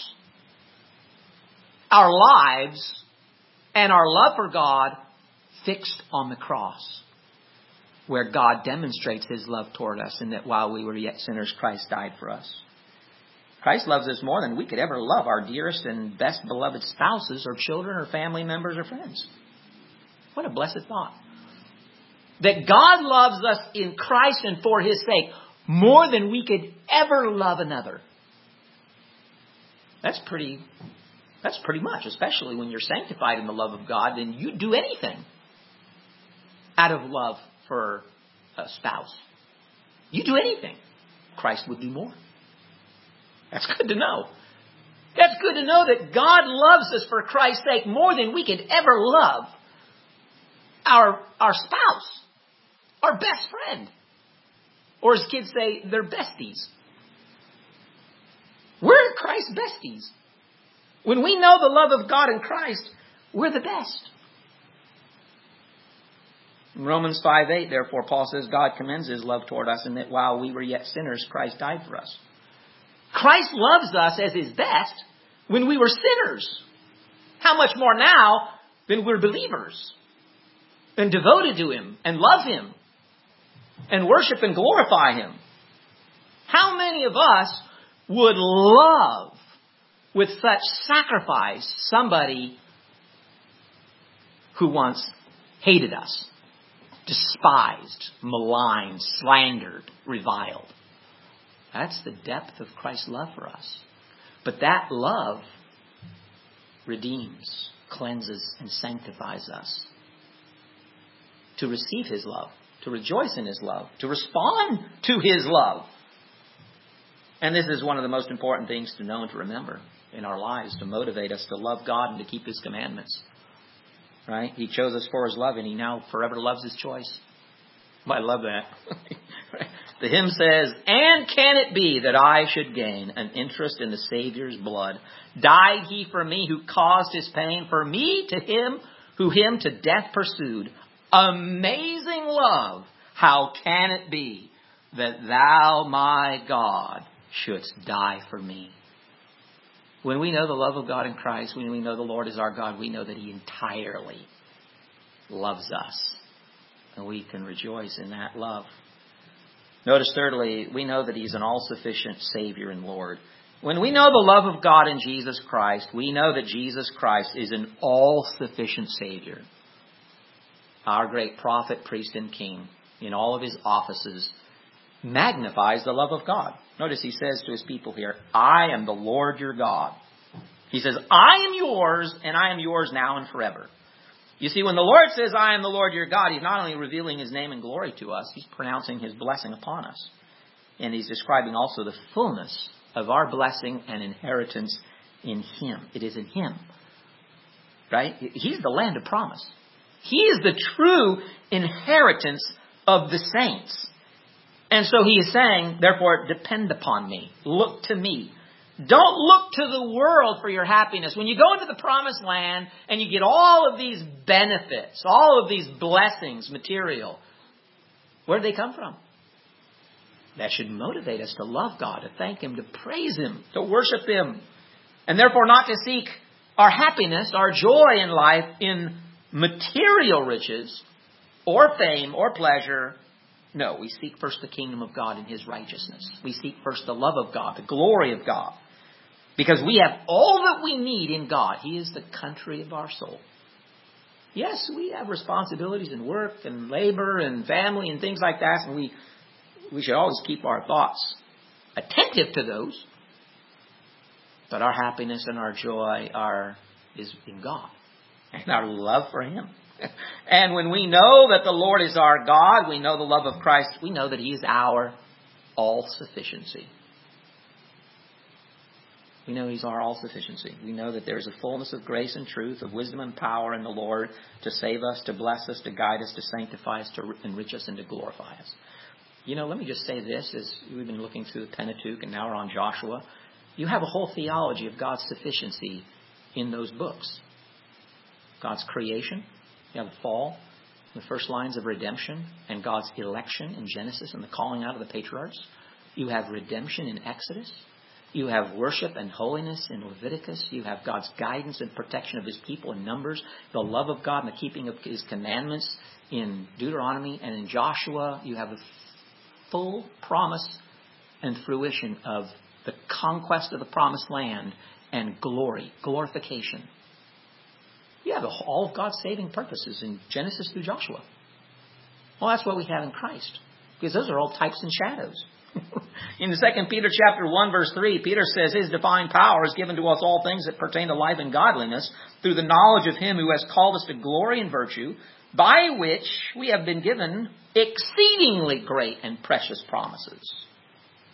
Our lives and our love for God fixed on the cross, where God demonstrates His love toward us, and that while we were yet sinners, Christ died for us. Christ loves us more than we could ever love our dearest and best beloved spouses or children or family members or friends. What a blessed thought. That God loves us in Christ and for His sake more than we could ever love another. That's pretty, that's pretty much, especially when you're sanctified in the love of God, then you'd do anything out of love for a spouse. You do anything. Christ would do more. That's good to know. That's good to know that God loves us for Christ's sake more than we could ever love our, our spouse, our best friend. Or as kids say, they're besties. We're Christ's besties. When we know the love of God in Christ, we're the best. In Romans five eight, therefore, Paul says, God commends His love toward us in that while we were yet sinners, Christ died for us. Christ loves us as His best when we were sinners. How much more now than we're believers and devoted to Him and love Him and worship and glorify Him. How many of us would love with such sacrifice somebody who once hated us, despised, maligned, slandered, reviled? That's the depth of Christ's love for us. But that love redeems, cleanses, and sanctifies us to receive His love, to rejoice in His love, to respond to His love. And this is one of the most important things to know and to remember in our lives, to motivate us to love God and to keep His commandments. Right? He chose us for His love, and He now forever loves His choice. I love that. The hymn says, and can it be that I should gain an interest in the Savior's blood? Died He for me who caused His pain? For me to Him who Him to death pursued? Amazing love, how can it be that Thou, my God, shouldst die for me? When we know the love of God in Christ, when we know the Lord is our God, we know that He entirely loves us. And we can rejoice in that love. Notice thirdly, we know that He's an all-sufficient Savior and Lord. When we know the love of God in Jesus Christ, we know that Jesus Christ is an all-sufficient Savior. Our great prophet, priest, and king, in all of His offices, magnifies the love of God. Notice He says to His people here, I am the Lord your God. He says, I am yours, and I am yours now and forever. You see, when the Lord says, I am the Lord your God, He's not only revealing His name and glory to us, He's pronouncing His blessing upon us. And He's describing also the fullness of our blessing and inheritance in Him. It is in Him. Right? He's the land of promise. He is the true inheritance of the saints. And so He is saying, therefore, depend upon me. Look to me. Don't look to the world for your happiness. When you go into the promised land and you get all of these benefits, all of these blessings, material, where do they come from? That should motivate us to love God, to thank Him, to praise Him, to worship Him, and therefore not to seek our happiness, our joy in life in material riches or fame or pleasure. No, we seek first the kingdom of God and His righteousness. We seek first the love of God, the glory of God. Because we have all that we need in God. He is the country of our soul. Yes, we have responsibilities in work and labor and family and things like that. And we, we should always keep our thoughts attentive to those. But our happiness and our joy are is in God. And our love for Him. And when we know that the Lord is our God, we know the love of Christ, we know that He is our all-sufficiency. We know He's our all-sufficiency. We know that there is a fullness of grace and truth, of wisdom and power in the Lord to save us, to bless us, to guide us, to sanctify us, to enrich us, and to glorify us. You know, let me just say this, as we've been looking through the Pentateuch and now we're on Joshua. You have a whole theology of God's sufficiency in those books. God's creation. You have the fall, the first lines of redemption, and God's election in Genesis and the calling out of the patriarchs. You have redemption in Exodus. You have worship and holiness in Leviticus. You have God's guidance and protection of His people in Numbers. The love of God and the keeping of His commandments in Deuteronomy. And in Joshua, you have the full promise and fruition of the conquest of the promised land and glory, glorification. You have all of God's saving purposes in Genesis through Joshua. Well, that's what we have in Christ. Because those are all types and shadows. In the Second Peter chapter one, verse three, Peter says, His divine power is given to us all things that pertain to life and godliness through the knowledge of Him who has called us to glory and virtue, by which we have been given exceedingly great and precious promises.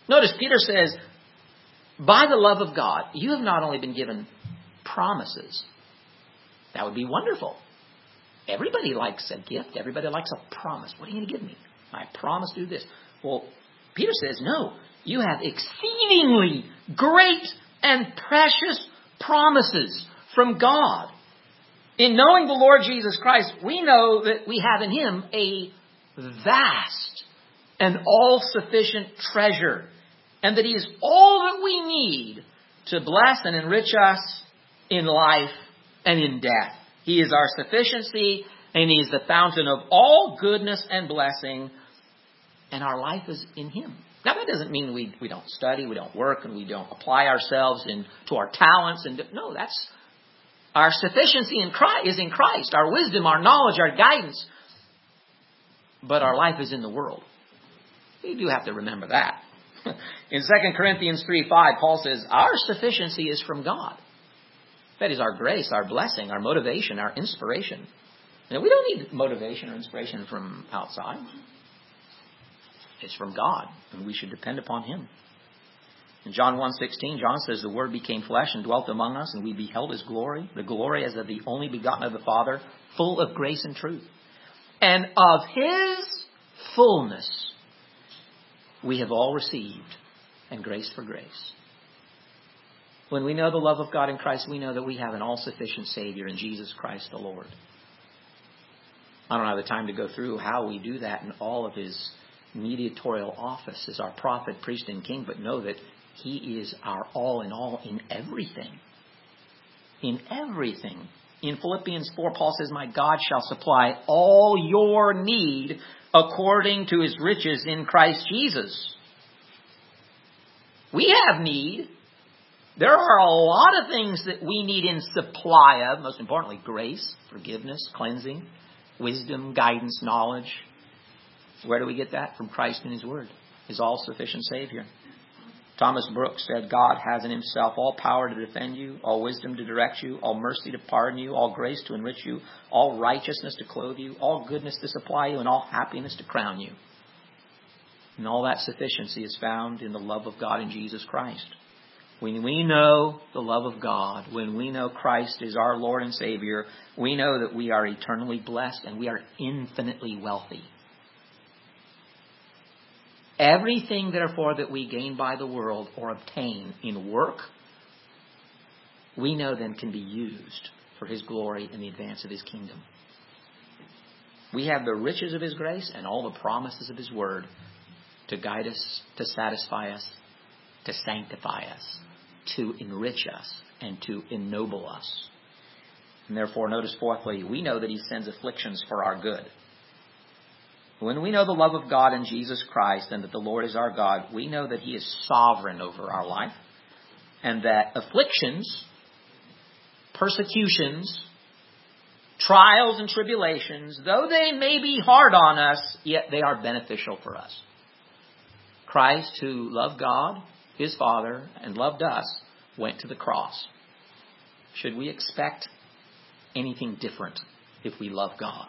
Notice Peter says, by the love of God, you have not only been given promises. That would be wonderful. Everybody likes a gift. Everybody likes a promise. What are you going to give me? I promise to do this. Well, Peter says, no, you have exceedingly great and precious promises from God. In knowing the Lord Jesus Christ, we know that we have in Him a vast and all-sufficient treasure, and that He is all that we need to bless and enrich us in life and in death. He is our sufficiency, and He is the fountain of all goodness and blessing, and our life is in Him. Now, that doesn't mean we, we don't study, we don't work, and we don't apply ourselves in, to our talents. And no, that's our sufficiency in Christ, is in Christ. Our wisdom, our knowledge, our guidance. But our life is in the world. We do have to remember that. In Second Corinthians three five, Paul says, our sufficiency is from God. That is our grace, our blessing, our motivation, our inspiration. And we don't need motivation or inspiration from outside. It's from God, and we should depend upon Him. In John one sixteen, John says, the Word became flesh and dwelt among us, and we beheld His glory, the glory as of the only begotten of the Father, full of grace and truth. And of His fullness we have all received, and grace for grace. When we know the love of God in Christ, we know that we have an all-sufficient Savior in Jesus Christ the Lord. I don't have the time to go through how we do that in all of His mediatorial office as our prophet, priest, and king, but know that He is our all in all in everything. In everything. In Philippians four, Paul says, my God shall supply all your need according to His riches in Christ Jesus. We have need. There are a lot of things that we need in supply of. Most importantly, grace, forgiveness, cleansing, wisdom, guidance, knowledge. Where do we get that? From Christ and His Word, His all-sufficient Savior. Thomas Brooks said, God has in Himself all power to defend you, all wisdom to direct you, all mercy to pardon you, all grace to enrich you, all righteousness to clothe you, all goodness to supply you, and all happiness to crown you. And all that sufficiency is found in the love of God in Jesus Christ. When we know the love of God, when we know Christ is our Lord and Savior, we know that we are eternally blessed and we are infinitely wealthy. Everything, therefore, that we gain by the world or obtain in work, we know then can be used for His glory and the advance of His kingdom. We have the riches of His grace and all the promises of His Word to guide us, to satisfy us, to sanctify us, to enrich us, and to ennoble us. And therefore, notice fourthly, we know that He sends afflictions for our good. When we know the love of God in Jesus Christ and that the Lord is our God, we know that He is sovereign over our life and that afflictions, persecutions, trials and tribulations, though they may be hard on us, yet they are beneficial for us. Christ, who loved God, His Father, and loved us, went to the cross. Should we expect anything different if we love God?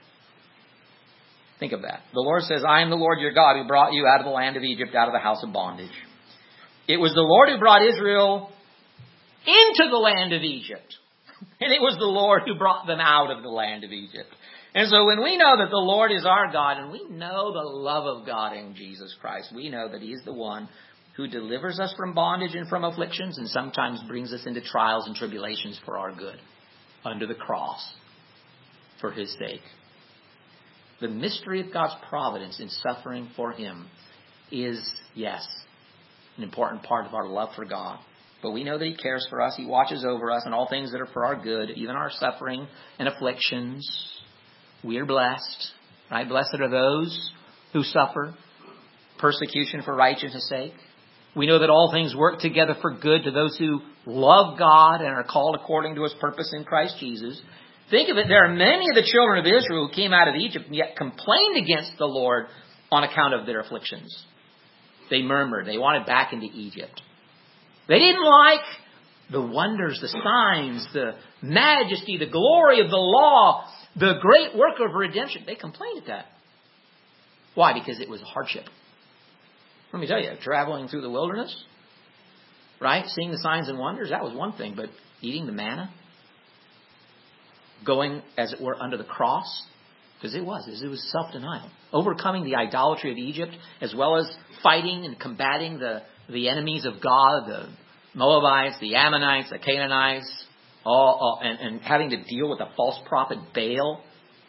Think of that. The Lord says, I am the Lord your God who brought you out of the land of Egypt, out of the house of bondage. It was the Lord who brought Israel into the land of Egypt. And it was the Lord who brought them out of the land of Egypt. And so when we know that the Lord is our God, and we know the love of God in Jesus Christ, we know that He is the one who delivers us from bondage and from afflictions, and sometimes brings us into trials and tribulations for our good, under the cross, for His sake. The mystery of God's providence in suffering for Him is, yes, an important part of our love for God. But we know that He cares for us. He watches over us and all things that are for our good, even our suffering and afflictions. We are blessed, right? Blessed are those who suffer persecution for righteousness' sake. We know that all things work together for good to those who love God and are called according to His purpose in Christ Jesus. Think of it, there are many of the children of Israel who came out of Egypt and yet complained against the Lord on account of their afflictions. They murmured. They wanted back into Egypt. They didn't like the wonders, the signs, the majesty, the glory of the law, the great work of redemption. They complained at that. Why? Because it was a hardship. Let me tell you, traveling through the wilderness, right? Seeing the signs and wonders, that was one thing. But eating the manna, going, as it were, under the cross, because it was, it was self-denial. Overcoming the idolatry of Egypt, as well as fighting and combating the, the enemies of God, the Moabites, the Ammonites, the Canaanites, all, all and, and having to deal with the false prophet Baal.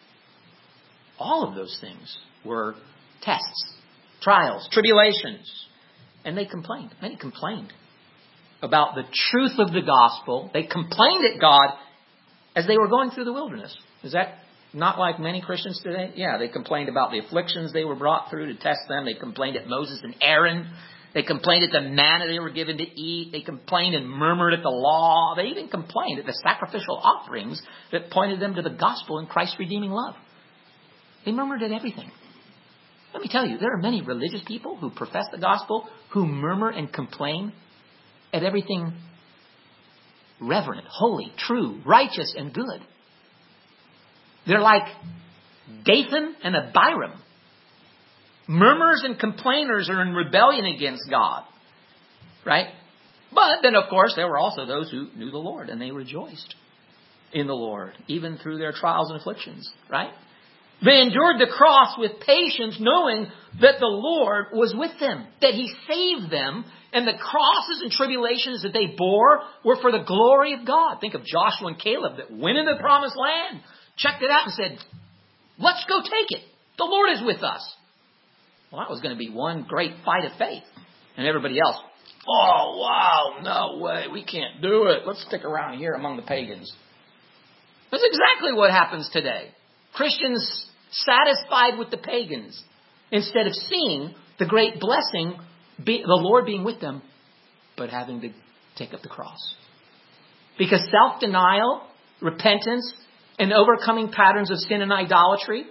All of those things were tests, trials, tribulations. And they complained. Many complained about the truth of the gospel. They complained at God as they were going through the wilderness. Is that not like many Christians today? Yeah, they complained about the afflictions they were brought through to test them. They complained at Moses and Aaron. They complained at the manna they were given to eat. They complained and murmured at the law. They even complained at the sacrificial offerings that pointed them to the gospel and Christ's redeeming love. They murmured at everything. Let me tell you, there are many religious people who profess the gospel who murmur and complain at everything reverent, holy, true, righteous, and good. They're like Dathan and Abiram. Murmurers and complainers are in rebellion against God. Right? But then, of course, there were also those who knew the Lord, and they rejoiced in the Lord, even through their trials and afflictions. Right? They endured the cross with patience, knowing that the Lord was with them, that He saved them, and the crosses and tribulations that they bore were for the glory of God. Think of Joshua and Caleb that went into the promised land, checked it out and said, let's go take it. The Lord is with us. Well, that was going to be one great fight of faith. And everybody else, oh, wow, no way, we can't do it. Let's stick around here among the pagans. That's exactly what happens today. Christians satisfied with the pagans instead of seeing the great blessing, be, the Lord being with them, but having to take up the cross. Because self-denial, repentance, and overcoming patterns of sin and idolatry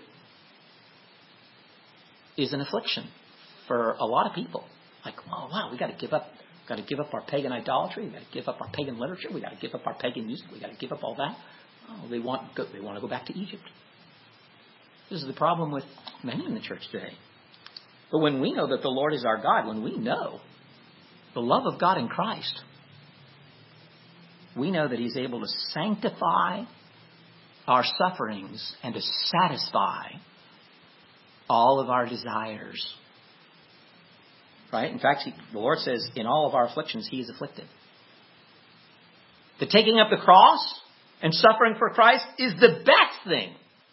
is an affliction for a lot of people. Like, oh wow, we got to give up, got to give up our pagan idolatry. We got to give up our pagan literature. We got to give up our pagan music. We got to give up all that. Oh, they want, they want to go back to Egypt. This is the problem with many in the church today. But when we know that the Lord is our God, when we know the love of God in Christ, we know that He's able to sanctify our sufferings and to satisfy all of our desires. Right? In fact, he, the Lord says, in all of our afflictions, He is afflicted. The taking up the cross and suffering for Christ is the best thing.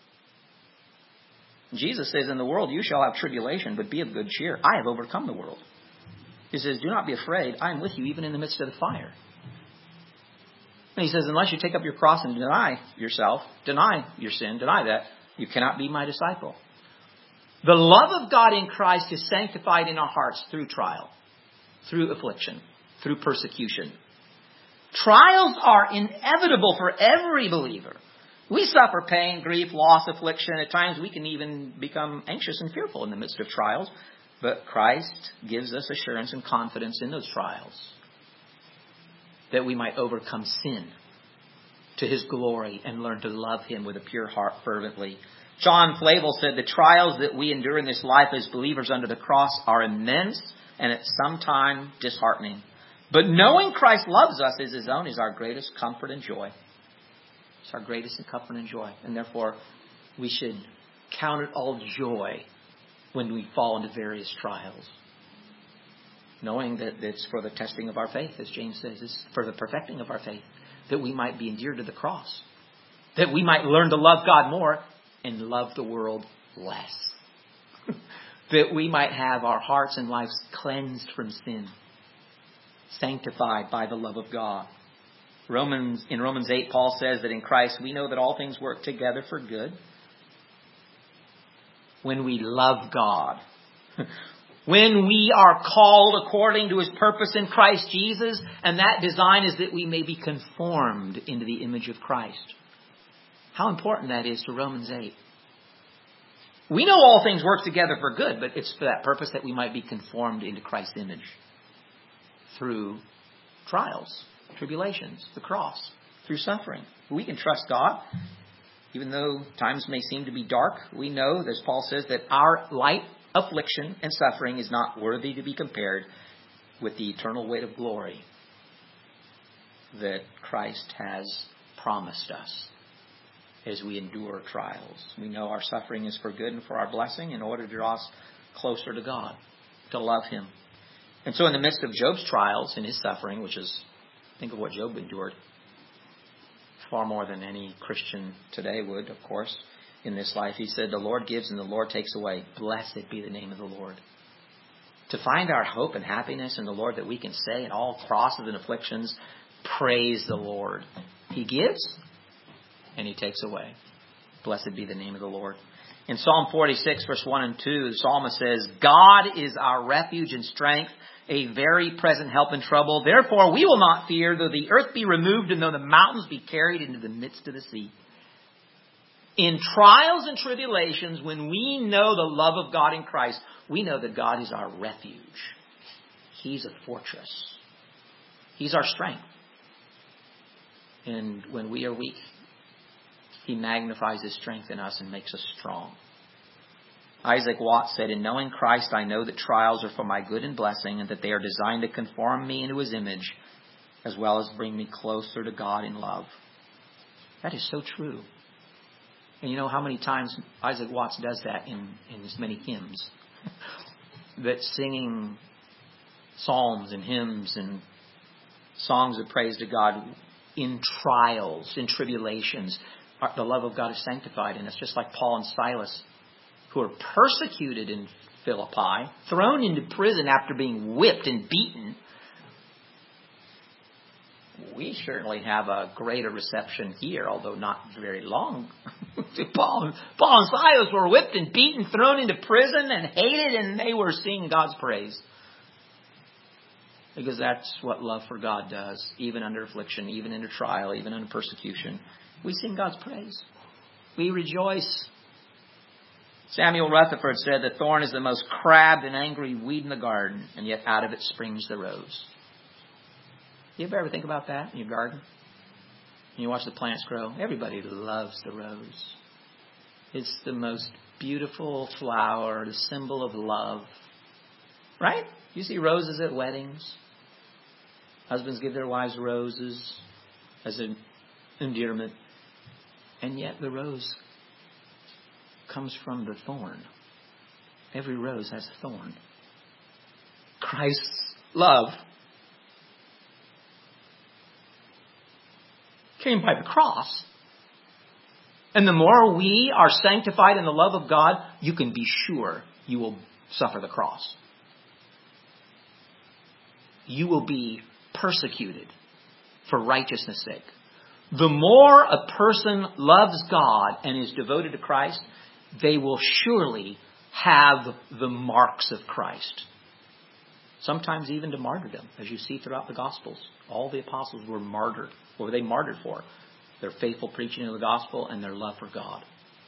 Jesus says, in the world you shall have tribulation, but be of good cheer. I have overcome the world. He says, do not be afraid. I am with you even in the midst of the fire. And He says, unless you take up your cross and deny yourself, deny your sin, deny that, you cannot be my disciple. The love of God in Christ is sanctified in our hearts through trial, through affliction, through persecution. Trials are inevitable for every believer. We suffer pain, grief, loss, affliction. At times we can even become anxious and fearful in the midst of trials. But Christ gives us assurance and confidence in those trials, that we might overcome sin to His glory and learn to love Him with a pure heart fervently. John Flavel said, the trials that we endure in this life as believers under the cross are immense and at some time disheartening. But knowing Christ loves us as His own is our greatest comfort and joy. It's our greatest comfort and joy. And therefore, we should count it all joy when we fall into various trials, knowing that it's for the testing of our faith, as James says, it's for the perfecting of our faith, that we might be endeared to the cross, that we might learn to love God more and love the world less, that we might have our hearts and lives cleansed from sin, sanctified by the love of God. Romans in Romans eight, Paul says that in Christ we know that all things work together for good when we love God. When we are called according to His purpose in Christ Jesus, and that design is that we may be conformed into the image of Christ. How important that is to Romans eight. We know all things work together for good, but it's for that purpose that we might be conformed into Christ's image through trials, tribulations, the cross, through suffering. We can trust God. Even though times may seem to be dark, we know, as Paul says, that our light affliction and suffering is not worthy to be compared with the eternal weight of glory that Christ has promised us as we endure trials. We know our suffering is for good and for our blessing in order to draw us closer to God, to love Him. And so in the midst of Job's trials and his suffering, which is, think of what Job endured, far more than any Christian today would, of course, in this life. He said, the Lord gives and the Lord takes away. Blessed be the name of the Lord. To find our hope and happiness in the Lord, that we can say in all crosses and afflictions, praise the Lord. He gives and He takes away. Blessed be the name of the Lord. In Psalm forty-six, verse one and two, the psalmist says, God is our refuge and strength, a very present help in trouble. Therefore we will not fear, though the earth be removed and though the mountains be carried into the midst of the sea. In trials and tribulations, when we know the love of God in Christ, we know that God is our refuge. He's a fortress. He's our strength. And when we are weak, He magnifies His strength in us and makes us strong. Isaac Watts said, in knowing Christ, I know that trials are for my good and blessing, and that they are designed to conform me into His image, as well as bring me closer to God in love. That is so true. And you know how many times Isaac Watts does that in, in his many hymns? That singing psalms and hymns and songs of praise to God in trials, in tribulations. The love of God is sanctified in us, just like Paul and Silas, who are persecuted in Philippi, thrown into prison after being whipped and beaten. We certainly have a greater reception here, although not very long. Paul, Paul and Silas were whipped and beaten, thrown into prison and hated, and they were singing God's praise. Because that's what love for God does, even under affliction, even under trial, even under persecution. We sing God's praise. We rejoice. Samuel Rutherford said, the thorn is the most crabbed and angry weed in the garden, and yet out of it springs the rose. You ever think about that in your garden? And you watch the plants grow. Everybody loves the rose. It's the most beautiful flower, the symbol of love. Right? You see roses at weddings. Husbands give their wives roses as an endearment. And yet the rose comes from the thorn. Every rose has a thorn. Christ's love came by the cross. And the more we are sanctified in the love of God, you can be sure you will suffer the cross. You will be persecuted for righteousness' sake. The more a person loves God and is devoted to Christ, they will surely have the marks of Christ. Sometimes even to martyrdom, as you see throughout the Gospels. All the apostles were martyred. What were they martyred for? Their faithful preaching of the gospel and their love for God.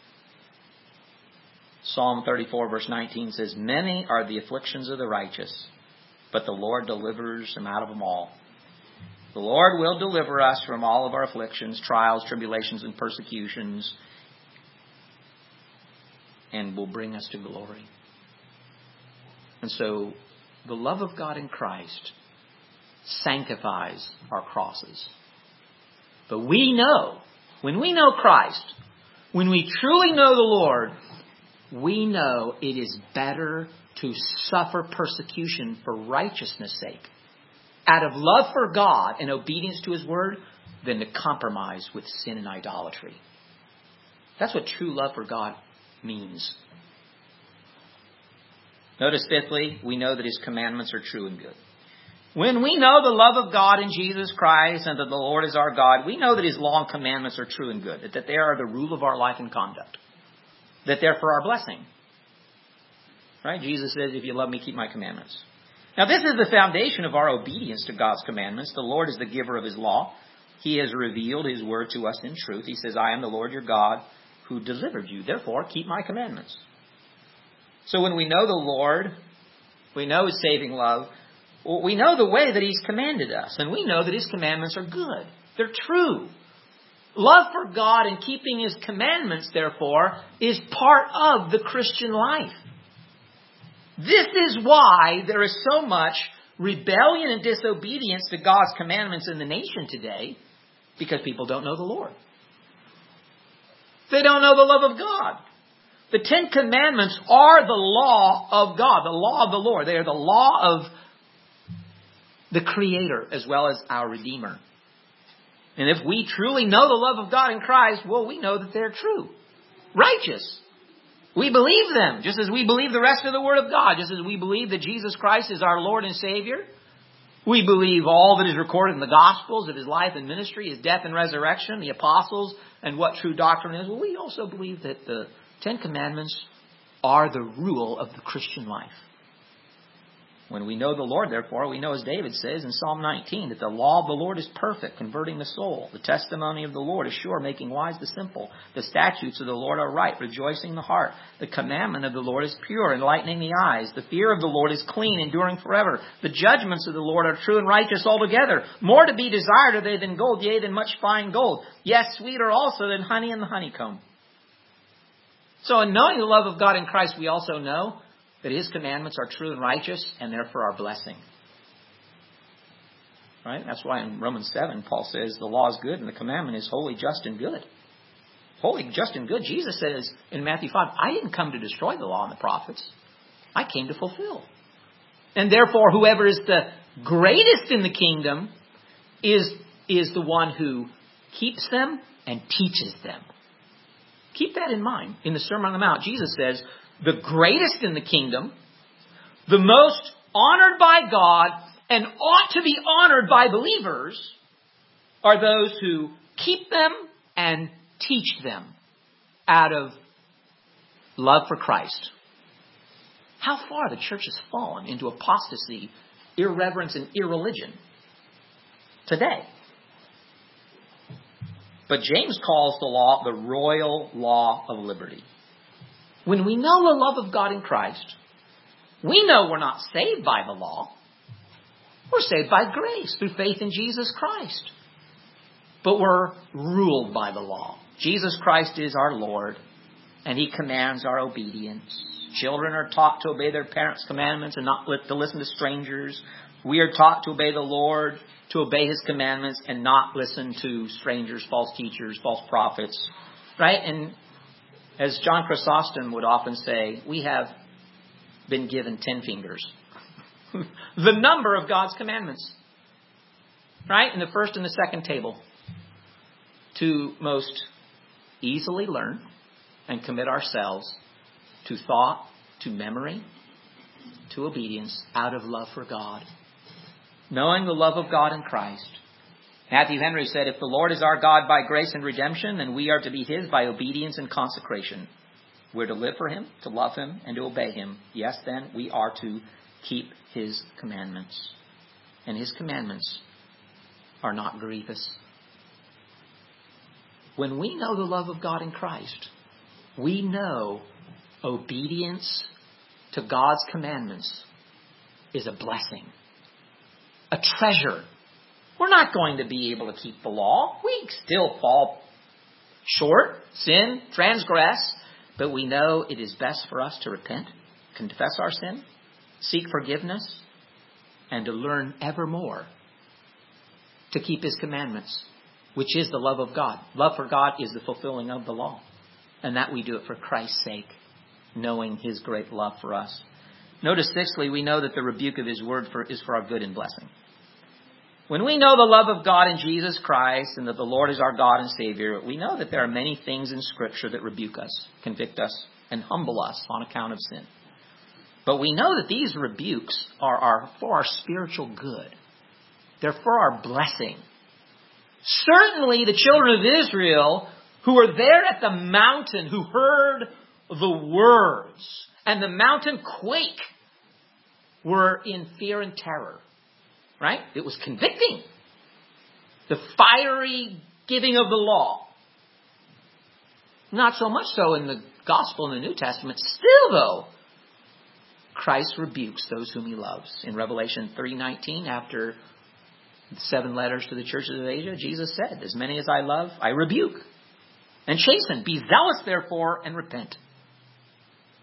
Psalm thirty-four verse nineteen says, many are the afflictions of the righteous, but the Lord delivers them out of them all. The Lord will deliver us from all of our afflictions, trials, tribulations, and persecutions, and will bring us to glory. And so, the love of God in Christ sanctifies our crosses. But we know, when we know Christ, when we truly know the Lord, we know it is better to suffer persecution for righteousness' sake, out of love for God and obedience to His word, than to compromise with sin and idolatry. That's what true love for God means. Notice fifthly, we know that His commandments are true and good. When we know the love of God in Jesus Christ and that the Lord is our God, we know that His law and commandments are true and good, that they are the rule of our life and conduct, that they're for our blessing. Right? Jesus says, if you love me, keep my commandments. Now, this is the foundation of our obedience to God's commandments. The Lord is the giver of His law. He has revealed His word to us in truth. He says, I am the Lord your God who delivered you. Therefore, keep my commandments. So when we know the Lord, we know His saving love, we know the way that He's commanded us. And we know that His commandments are good. They're true. Love for God and keeping His commandments, therefore, is part of the Christian life. This is why there is so much rebellion and disobedience to God's commandments in the nation today, because people don't know the Lord. They don't know the love of God. The Ten Commandments are the law of God, the law of the Lord. They are the law of the Creator as well as our Redeemer. And if we truly know the love of God in Christ, well, we know that they're true, righteous. We believe them, just as we believe the rest of the Word of God, just as we believe that Jesus Christ is our Lord and Savior. We believe all that is recorded in the Gospels of His life and ministry, His death and resurrection, the apostles, and what true doctrine is. Well, we also believe that the Ten Commandments are the rule of the Christian life. When we know the Lord, therefore, we know, as David says in Psalm nineteen, that the law of the Lord is perfect, converting the soul. The testimony of the Lord is sure, making wise the simple. The statutes of the Lord are right, rejoicing the heart. The commandment of the Lord is pure, enlightening the eyes. The fear of the Lord is clean, enduring forever. The judgments of the Lord are true and righteous altogether. More to be desired are they than gold, yea, than much fine gold. Yes, sweeter also than honey and the honeycomb. So in knowing the love of God in Christ, we also know that His commandments are true and righteous, and therefore our blessing. Right? That's why in Romans seven, Paul says the law is good and the commandment is holy, just, and good. Holy, just, and good. Jesus says in Matthew five, I didn't come to destroy the law and the prophets. I came to fulfill. And therefore, whoever is the greatest in the kingdom is, is the one who keeps them and teaches them. Keep that in mind. In the Sermon on the Mount, Jesus says, the greatest in the kingdom, the most honored by God, and ought to be honored by believers, are those who keep them and teach them out of love for Christ. How far the church has fallen into apostasy, irreverence, and irreligion today. But James calls the law the royal law of liberty. When we know the love of God in Christ, we know we're not saved by the law. We're saved by grace through faith in Jesus Christ. But we're ruled by the law. Jesus Christ is our Lord, and He commands our obedience. Children are taught to obey their parents' commandments and not to listen to strangers. We are taught to obey the Lord, to obey His commandments, and not listen to strangers, false teachers, false prophets. Right? And as John Chrysostom would often say, we have been given ten fingers. The number of God's commandments. Right? In the first and the second table. To most easily learn and commit ourselves to thought, to memory, to obedience out of love for God. Knowing the love of God in Christ. Matthew Henry said, if the Lord is our God by grace and redemption, then we are to be His by obedience and consecration. We're to live for Him, to love Him, and to obey Him. Yes, then, we are to keep His commandments. And His commandments are not grievous. When we know the love of God in Christ, we know obedience to God's commandments is a blessing, a treasure. We're not going to be able to keep the law. We still fall short, sin, transgress, but we know it is best for us to repent, confess our sin, seek forgiveness, and to learn ever more to keep His commandments, which is the love of God. Love for God is the fulfilling of the law, and that we do it for Christ's sake, knowing His great love for us. Notice, sixthly, we know that the rebuke of His word for, is for our good and blessing. When we know the love of God in Jesus Christ and that the Lord is our God and Savior, we know that there are many things in Scripture that rebuke us, convict us, and humble us on account of sin. But we know that these rebukes are, are for our spiritual good. They're for our blessing. Certainly the children of Israel who were there at the mountain, who heard the words, and the mountain quake, were in fear and terror. Right? It was convicting. The fiery giving of the law. Not so much so in the Gospel in the New Testament. Still, though, Christ rebukes those whom He loves. In Revelation three nineteen, after the seven letters to the churches of Asia, Jesus said, as many as I love, I rebuke and chasten. Be zealous, therefore, and repent.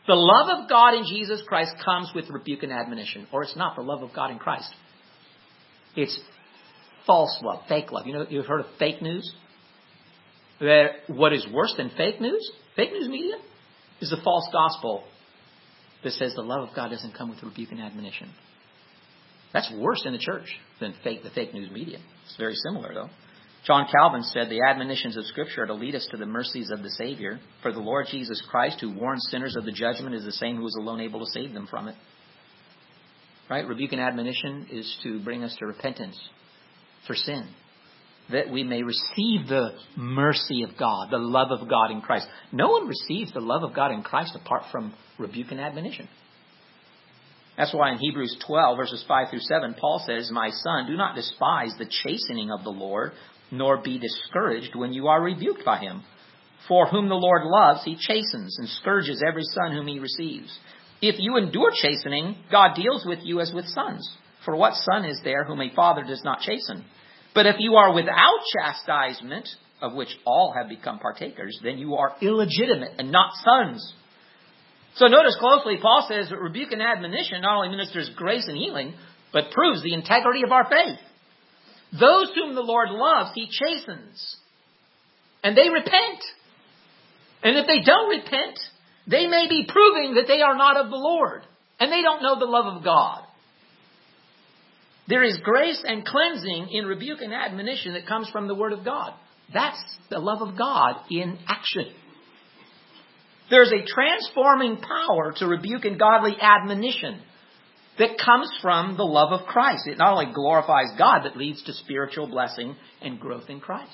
The love of God in Jesus Christ comes with rebuke and admonition. Or it's not the love of God in Christ. It's false love, fake love. You know, you've heard of fake news? That what is worse than fake news, fake news media, is the false gospel that says the love of God doesn't come with rebuke and admonition. That's worse in the church than fake the fake news media. It's very similar, though. John Calvin said the admonitions of Scripture are to lead us to the mercies of the Savior. For the Lord Jesus Christ, who warns sinners of the judgment, is the same who is alone able to save them from it. Right? Rebuke and admonition is to bring us to repentance for sin, that we may receive the mercy of God, the love of God in Christ. No one receives the love of God in Christ apart from rebuke and admonition. That's why in Hebrews twelve, verses five through seven, Paul says, "My son, do not despise the chastening of the Lord, nor be discouraged when you are rebuked by him. For whom the Lord loves, he chastens and scourges every son whom he receives. If you endure chastening, God deals with you as with sons. For what son is there whom a father does not chasten? But if you are without chastisement, of which all have become partakers, then you are illegitimate and not sons." So notice closely, Paul says that rebuke and admonition not only ministers grace and healing, but proves the integrity of our faith. Those whom the Lord loves, he chastens. And they repent. And if they don't repent, they may be proving that they are not of the Lord. And they don't know the love of God. There is grace and cleansing in rebuke and admonition that comes from the Word of God. That's the love of God in action. There's a transforming power to rebuke and godly admonition that comes from the love of Christ. It not only glorifies God, but leads to spiritual blessing and growth in Christ.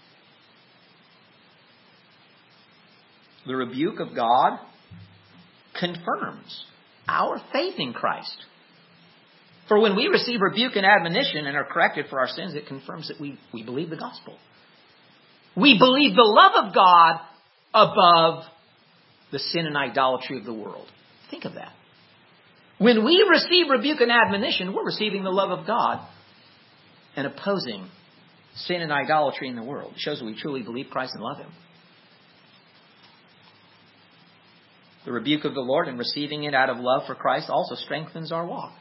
The rebuke of God confirms our faith in Christ. For when we receive rebuke and admonition and are corrected for our sins, it confirms that we, we believe the gospel. We believe the love of God above the sin and idolatry of the world. Think of that. When we receive rebuke and admonition, we're receiving the love of God and opposing sin and idolatry in the world. It shows that we truly believe Christ and love Him. The rebuke of the Lord and receiving it out of love for Christ also strengthens our walk.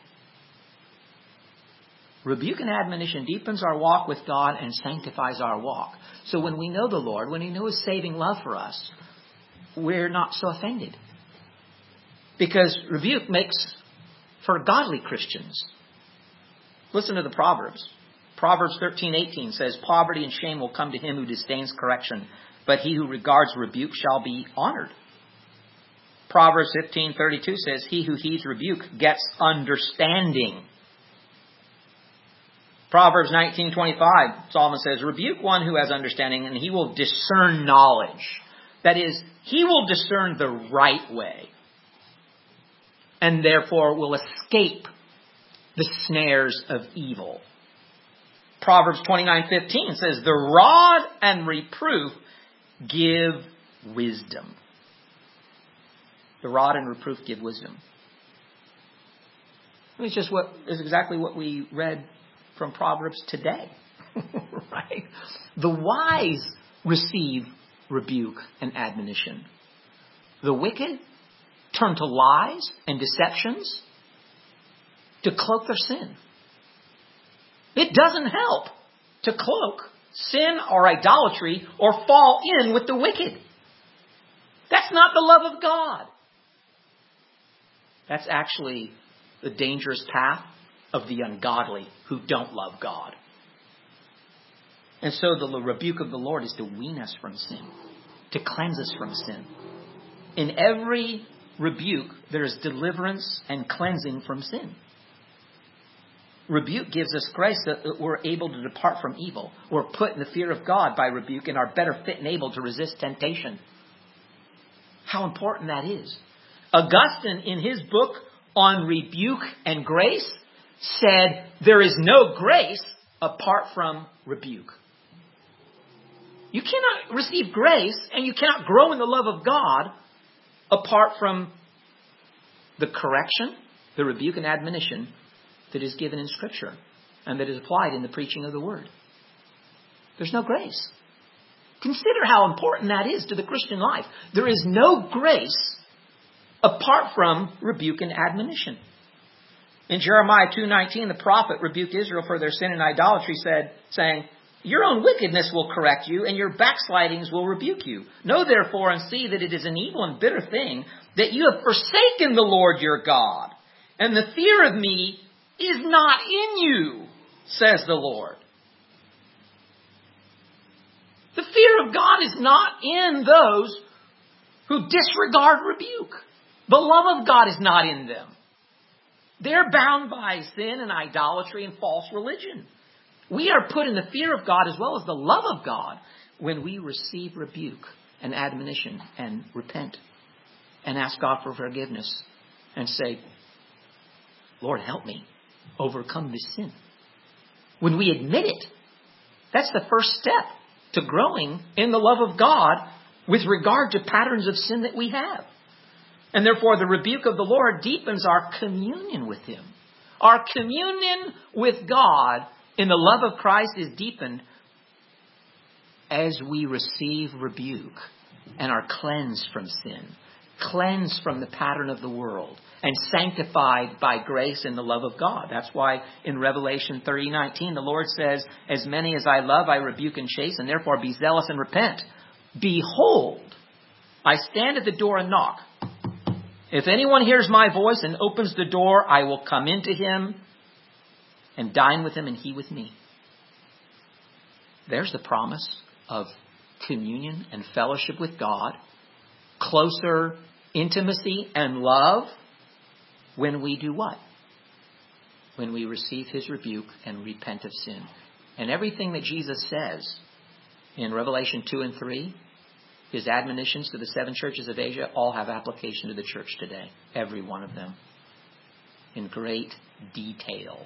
Rebuke and admonition deepens our walk with God and sanctifies our walk. So when we know the Lord, when we know His saving love for us, we're not so offended. Because rebuke makes for godly Christians. Listen to the Proverbs. Proverbs thirteen eighteen says, "Poverty and shame will come to him who disdains correction, but he who regards rebuke shall be honored." Proverbs fifteen thirty-two says, "He who heeds rebuke gets understanding." Proverbs nineteen twenty-five, Solomon says, "Rebuke one who has understanding, and he will discern knowledge." That is, he will discern the right way, and therefore will escape the snares of evil. Proverbs twenty-nine fifteen says, "The rod and reproof give wisdom." The rod and reproof give wisdom. It's just what is exactly what we read from Proverbs today. Right? The wise receive rebuke and admonition. The wicked turn to lies and deceptions to cloak their sin. It doesn't help to cloak sin or idolatry or fall in with the wicked. That's not the love of God. That's actually the dangerous path of the ungodly who don't love God. And so the rebuke of the Lord is to wean us from sin, to cleanse us from sin. In every rebuke, there is deliverance and cleansing from sin. Rebuke gives us grace that we're able to depart from evil. We're put in the fear of God by rebuke and are better fit and able to resist temptation. How important that is. Augustine, in his book on rebuke and grace, said there is no grace apart from rebuke. You cannot receive grace and you cannot grow in the love of God apart from the correction, the rebuke and admonition that is given in Scripture and that is applied in the preaching of the Word. There's no grace. Consider how important that is to the Christian life. There is no grace apart from rebuke and admonition. In Jeremiah two nineteen, the prophet rebuked Israel for their sin and idolatry, said, saying, your own wickedness will correct you, and your backslidings will rebuke you. Know therefore and see that it is an evil and bitter thing that you have forsaken the Lord your God, and the fear of me is not in you, says the Lord. The fear of God is not in those who disregard rebuke. The love of God is not in them. They're bound by sin and idolatry and false religion. We are put in the fear of God as well as the love of God when we receive rebuke and admonition and repent and ask God for forgiveness and say, Lord, help me overcome this sin. When we admit it, that's the first step to growing in the love of God with regard to patterns of sin that we have. And therefore, the rebuke of the Lord deepens our communion with Him. Our communion with God in the love of Christ is deepened as we receive rebuke and are cleansed from sin, cleansed from the pattern of the world, and sanctified by grace in the love of God. That's why in Revelation thirty nineteen, the Lord says, as many as I love, I rebuke and chasten, therefore be zealous and repent. Behold, I stand at the door and knock. If anyone hears my voice and opens the door, I will come into him and dine with him and he with me. There's the promise of communion and fellowship with God, closer intimacy and love when we do what? When we receive His rebuke and repent of sin. And everything that Jesus says in Revelation two and three, His admonitions to the seven churches of Asia, all have application to the church today. Every one of them. In great detail.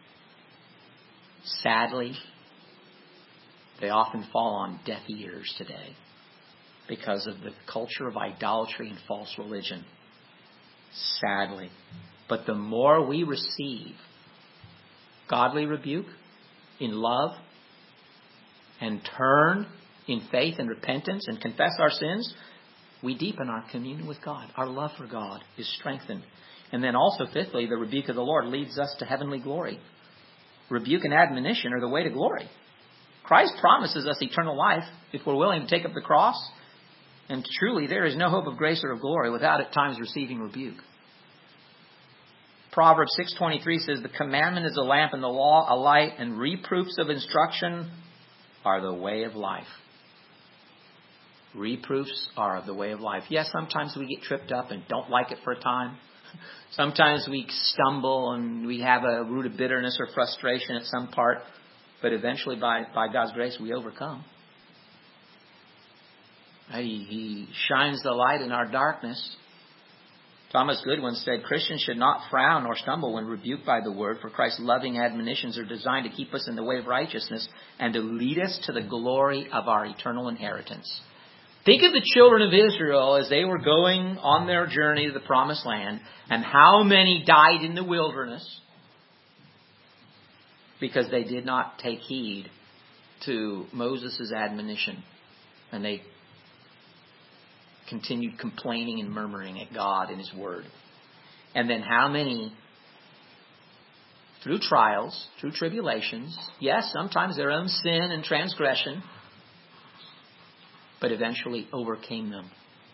Sadly, they often fall on deaf ears today because of the culture of idolatry and false religion. Sadly. But the more we receive godly rebuke in love and turn in faith and repentance and confess our sins, we deepen our communion with God. Our love for God is strengthened. And then also, fifthly, the rebuke of the Lord leads us to heavenly glory. Rebuke and admonition are the way to glory. Christ promises us eternal life if we're willing to take up the cross. And truly, there is no hope of grace or of glory without at times receiving rebuke. Proverbs six twenty-three says, the commandment is a lamp and the law a light, and reproofs of instruction are the way of life. Reproofs are the way of life. Yes, sometimes we get tripped up and don't like it for a time. Sometimes we stumble and we have a root of bitterness or frustration at some part. But eventually, by, by God's grace, we overcome. He, he shines the light in our darkness. Thomas Goodwin said, Christians should not frown or stumble when rebuked by the word, for Christ's loving admonitions are designed to keep us in the way of righteousness and to lead us to the glory of our eternal inheritance. Think of the children of Israel as they were going on their journey to the promised land, and how many died in the wilderness because they did not take heed to Moses' admonition. And they continued complaining and murmuring at God and His Word. And then how many, through trials, through tribulations, yes, sometimes their own sin and transgression, but eventually overcame them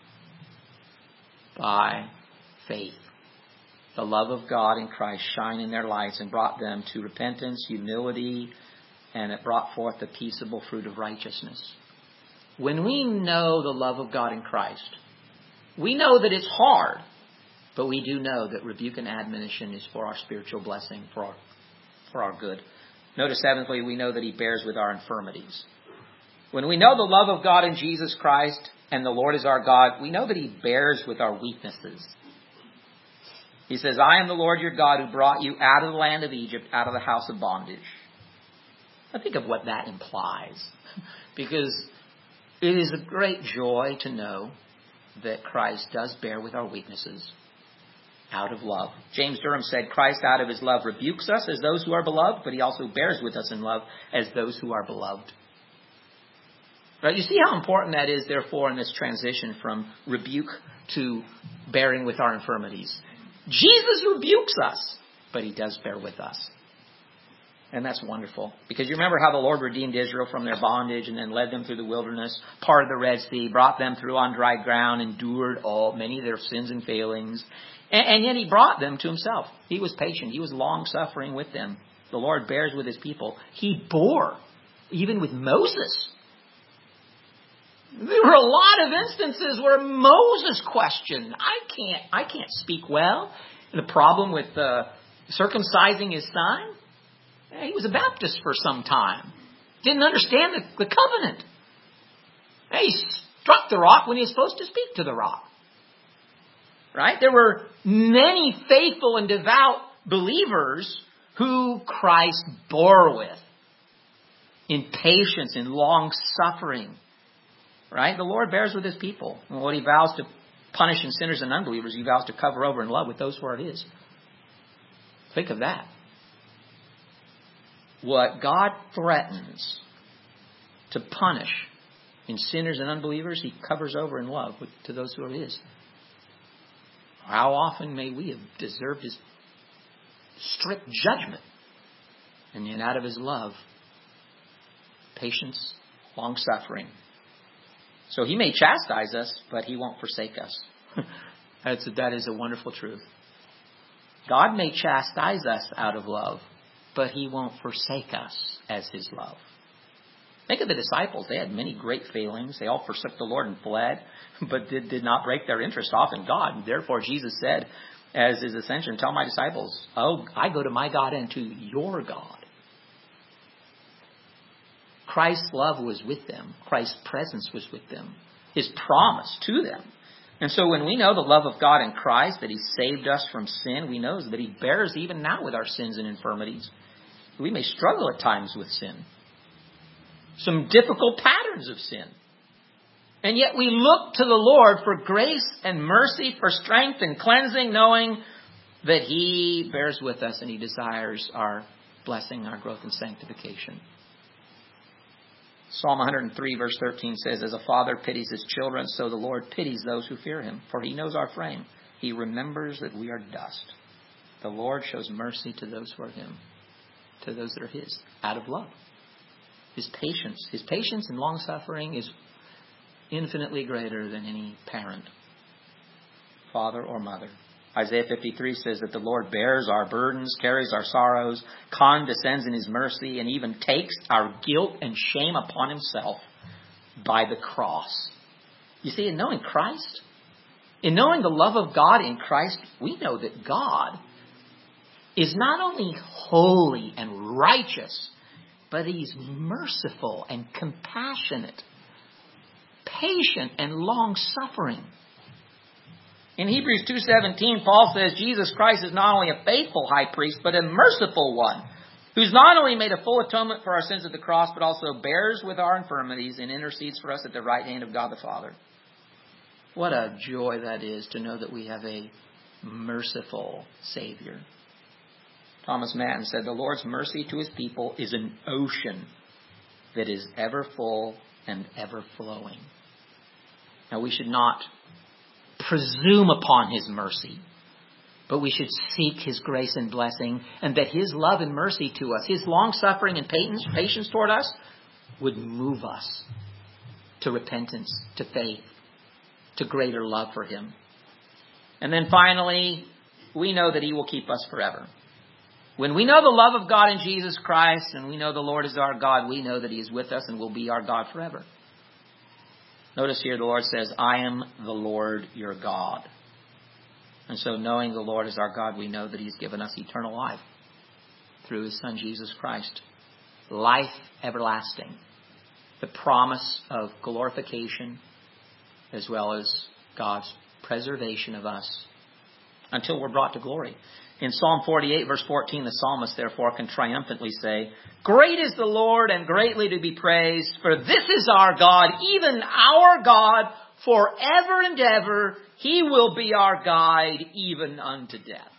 by faith. The love of God in Christ shined in their lives and brought them to repentance, humility, and it brought forth the peaceable fruit of righteousness. When we know the love of God in Christ, we know that it's hard, but we do know that rebuke and admonition is for our spiritual blessing, for our, for our good. Notice, seventhly, we know that He bears with our infirmities. When we know the love of God in Jesus Christ and the Lord is our God, we know that He bears with our weaknesses. He says, I am the Lord your God who brought you out of the land of Egypt, out of the house of bondage. I think of what that implies. Because it is a great joy to know that Christ does bear with our weaknesses out of love. James Durham said, Christ out of His love rebukes us as those who are beloved, but He also bears with us in love as those who are beloved. Right? You see how important that is, therefore, in this transition from rebuke to bearing with our infirmities. Jesus rebukes us, but he does bear with us. And that's wonderful. Because you remember how the Lord redeemed Israel from their bondage and then led them through the wilderness, parted the Red Sea, brought them through on dry ground, endured all, many of their sins and failings. And, and yet he brought them to himself. He was patient. He was long-suffering with them. The Lord bears with his people. He bore, even with Moses. There were a lot of instances where Moses questioned, I can't, I can't speak well. The problem with uh, circumcising his son. He was a Baptist for some time. Didn't understand the, the covenant. He struck the rock when he was supposed to speak to the rock. Right? There were many faithful and devout believers who Christ bore with in patience, in long suffering. Right? The Lord bears with his people. And what he vows to punish in sinners and unbelievers, he vows to cover over in love with those who are his. Think of that. What God threatens to punish in sinners and unbelievers, he covers over in love with, to those who are his. How often may we have deserved his strict judgment? And yet out of his love, patience, long-suffering. So he may chastise us, but he won't forsake us. That's, that is a wonderful truth. God may chastise us out of love, but he won't forsake us as his love. Think of the disciples. They had many great failings. They all forsook the Lord and fled, but did, did not break their interest off in God. And therefore, Jesus said, as his ascension, tell my disciples, oh, I go to my God and to your God. Christ's love was with them. Christ's presence was with them. His promise to them. And so when we know the love of God in Christ, that he saved us from sin, we know that he bears even now with our sins and infirmities. We may struggle at times with sin. Some difficult patterns of sin. And yet we look to the Lord for grace and mercy, for strength and cleansing, knowing that he bears with us and he desires our blessing, our growth and sanctification. Psalm one hundred three verse thirteen says, as a father pities his children, so the Lord pities those who fear him. For he knows our frame. He remembers that we are dust. The Lord shows mercy to those who are him, to those that are his, out of love. His patience, his patience and long suffering is infinitely greater than any parent, father or mother. Isaiah fifty-three says that the Lord bears our burdens, carries our sorrows, condescends in his mercy, and even takes our guilt and shame upon himself by the cross. You see, in knowing Christ, in knowing the love of God in Christ, we know that God is not only holy and righteous, but he's merciful and compassionate, patient and long-suffering. In Hebrews two seventeen, Paul says Jesus Christ is not only a faithful high priest, but a merciful one, who's not only made a full atonement for our sins at the cross, but also bears with our infirmities and intercedes for us at the right hand of God the Father. What a joy that is to know that we have a merciful Savior. Thomas Manton said, the Lord's mercy to his people is an ocean that is ever full and ever flowing. Now we should not presume upon his mercy, but we should seek his grace and blessing, and that his love and mercy to us, his long-suffering and patience toward us, would move us to repentance, to faith, to greater love for him. And then finally, we know that he will keep us forever. When we know the love of God in Jesus Christ, and we know the Lord is our God, we know that he is with us and will be our God forever. Notice here the Lord says, I am the Lord your God. And so knowing the Lord is our God, we know that he's given us eternal life through his Son Jesus Christ. Life everlasting. The promise of glorification as well as God's preservation of us until we're brought to glory. In Psalm forty-eight, verse fourteen, the psalmist therefore can triumphantly say, great is the Lord and greatly to be praised, for this is our God, even our God, forever and ever. He will be our guide, even unto death.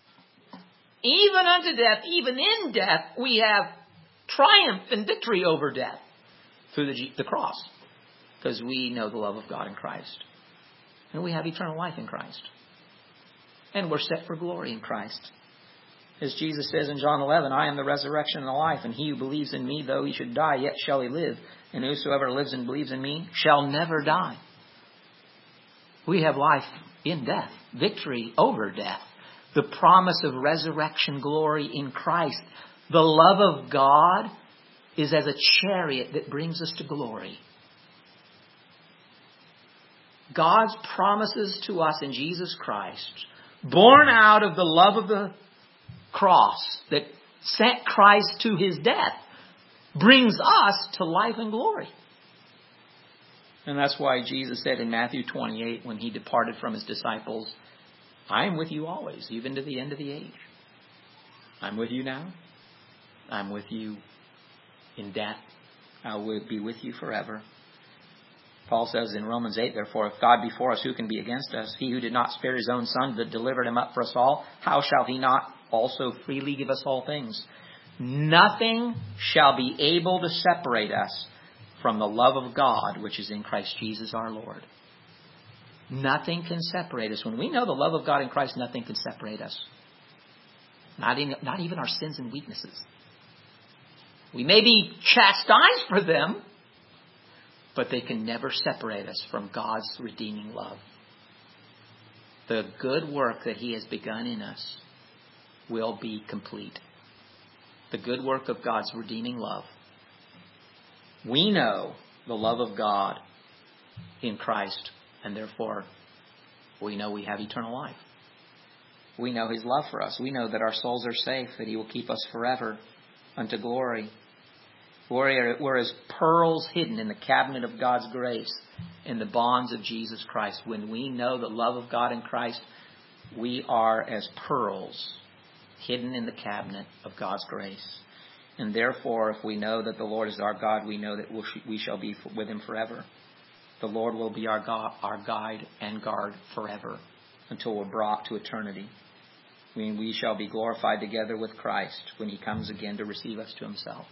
Even unto death, even in death, we have triumph and victory over death through the, the cross, because we know the love of God in Christ. And we have eternal life in Christ. And we're set for glory in Christ. As Jesus says in John eleven, I am the resurrection and the life, and he who believes in me, though he should die, yet shall he live. And whosoever lives and believes in me shall never die. We have life in death, victory over death, the promise of resurrection glory in Christ. The love of God is as a chariot that brings us to glory. God's promises to us in Jesus Christ, born out of the love of the cross that sent Christ to his death, brings us to life and glory. And that's why Jesus said in Matthew twenty-eight, when he departed from his disciples, I am with you always, even to the end of the age. I'm with you now. I'm with you in death. I will be with you forever. Paul says in Romans eight, therefore, if God be for us, who can be against us? He who did not spare his own son, but delivered him up for us all, how shall he not also freely give us all things? Nothing shall be able to separate us from the love of God, which is in Christ Jesus our Lord. Nothing can separate us. When we know the love of God in Christ, nothing can separate us. Not, in, not even our sins and weaknesses. We may be chastised for them, but they can never separate us from God's redeeming love. The good work that he has begun in us will be complete. The good work of God's redeeming love. We know the love of God in Christ, and therefore we know we have eternal life. We know his love for us. We know that our souls are safe, that he will keep us forever unto glory. We're as pearls hidden in the cabinet of God's grace in the bonds of Jesus Christ. When we know the love of God in Christ, we are as pearls hidden in the cabinet of God's grace. And therefore, if we know that the Lord is our God, we know that we shall be with him forever. The Lord will be our God, our guide and guard forever until we're brought to eternity. When we shall be glorified together with Christ when he comes again to receive us to himself.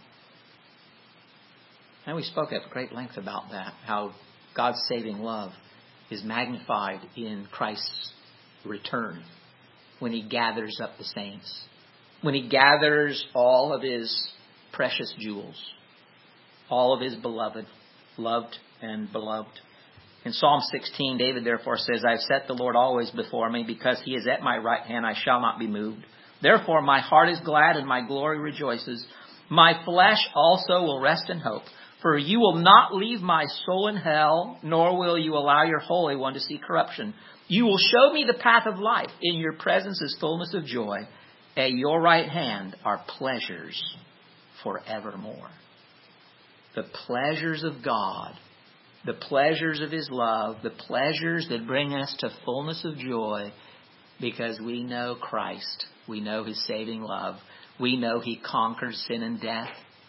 And we spoke at great length about that, how God's saving love is magnified in Christ's return when he gathers up the saints, when he gathers all of his precious jewels, all of his beloved, loved and beloved. In Psalm sixteen, David therefore says, I have set the Lord always before me, because he is at my right hand, I shall not be moved. Therefore my heart is glad and my glory rejoices. My flesh also will rest in hope. For you will not leave my soul in hell, nor will you allow your Holy One to see corruption. You will show me the path of life. In your presence is fullness of joy. At your right hand are pleasures forevermore. The pleasures of God, the pleasures of his love, the pleasures that bring us to fullness of joy, because we know Christ. We know his saving love. We know he conquered sin and death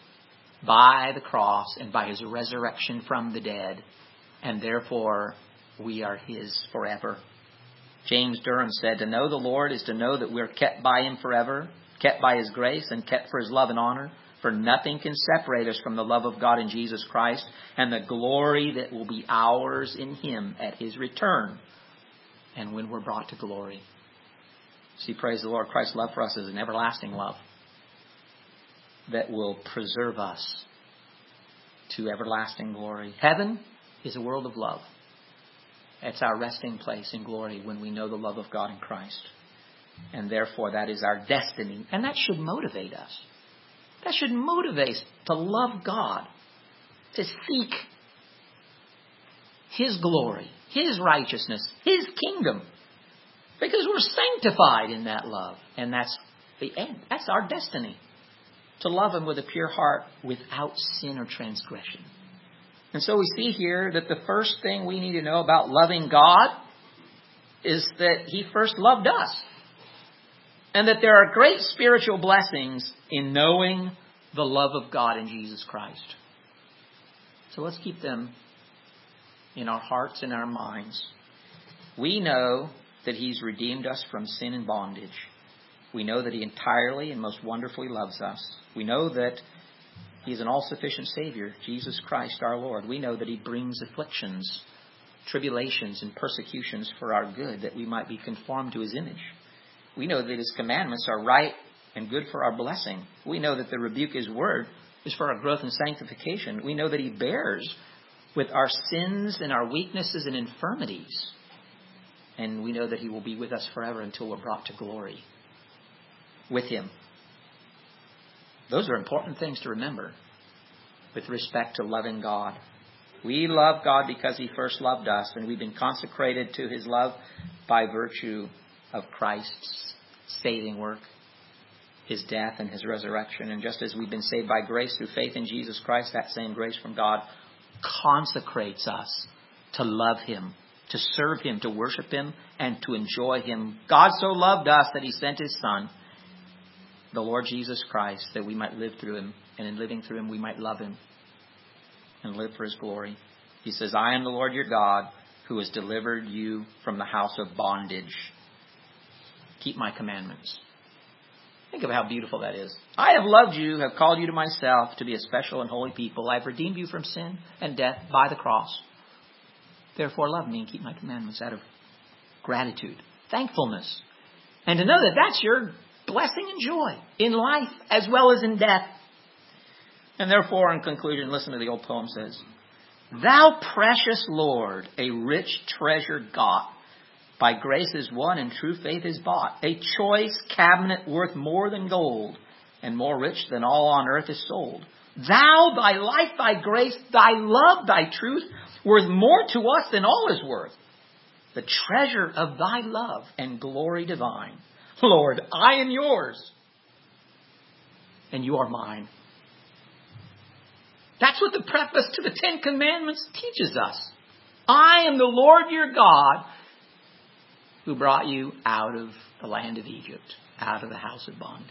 by the cross and by his resurrection from the dead. And therefore, we are his forever. James Durham said, to know the Lord is to know that we're kept by him forever, kept by his grace, and kept for his love and honor. For nothing can separate us from the love of God in Jesus Christ and the glory that will be ours in him at his return and when we're brought to glory. See, praise the Lord, Christ's love for us is an everlasting love that will preserve us to everlasting glory. Heaven is a world of love. It's our resting place in glory when we know the love of God in Christ. And therefore, that is our destiny. And that should motivate us. That should motivate us to love God, to seek his glory, his righteousness, his kingdom. Because we're sanctified in that love. And that's the end. That's our destiny. To love him with a pure heart without sin or transgression. And so we see here that the first thing we need to know about loving God is that he first loved us. And that there are great spiritual blessings in knowing the love of God in Jesus Christ. So let's keep them in our hearts and our minds. We know that he's redeemed us from sin and bondage. We know that he entirely and most wonderfully loves us. We know that he's an all-sufficient Savior, Jesus Christ our Lord. We know that he brings afflictions tribulations and persecutions for our good, that we might be conformed to his image. We know that his commandments are right and good for our blessing. We know that the rebuke his word is for our growth and sanctification. We know that he bears with our sins and our weaknesses and infirmities. And we know that he will be with us forever until we're brought to glory with him. Those are important things to remember with respect to loving God. We love God because he first loved us, and we've been consecrated to his love by virtue of Christ's saving work, his death and his resurrection. And just as we've been saved by grace through faith in Jesus Christ, that same grace from God consecrates us to love him, to serve him, to worship him, and to enjoy him. God so loved us that he sent his Son, the Lord Jesus Christ, that we might live through him, and in living through him we might love him and live for his glory. He says, I am the Lord your God who has delivered you from the house of bondage. Keep my commandments. Think of how beautiful that is. I have loved you, have called you to myself to be a special and holy people. I have redeemed you from sin and death by the cross. Therefore love me and keep my commandments, out of gratitude, thankfulness. And to know that that's your blessing and joy in life as well as in death. And therefore, in conclusion, listen to the old poem says, Thou precious Lord, a rich treasure got, by grace is won and true faith is bought. A choice cabinet worth more than gold, and more rich than all on earth is sold. Thou, thy life, thy grace, thy love, thy truth, worth more to us than all is worth. The treasure of thy love and glory divine. Lord, I am yours, and you are mine. That's what the preface to the Ten Commandments teaches us. I am the Lord your God who brought you out of the land of Egypt, out of the house of bondage.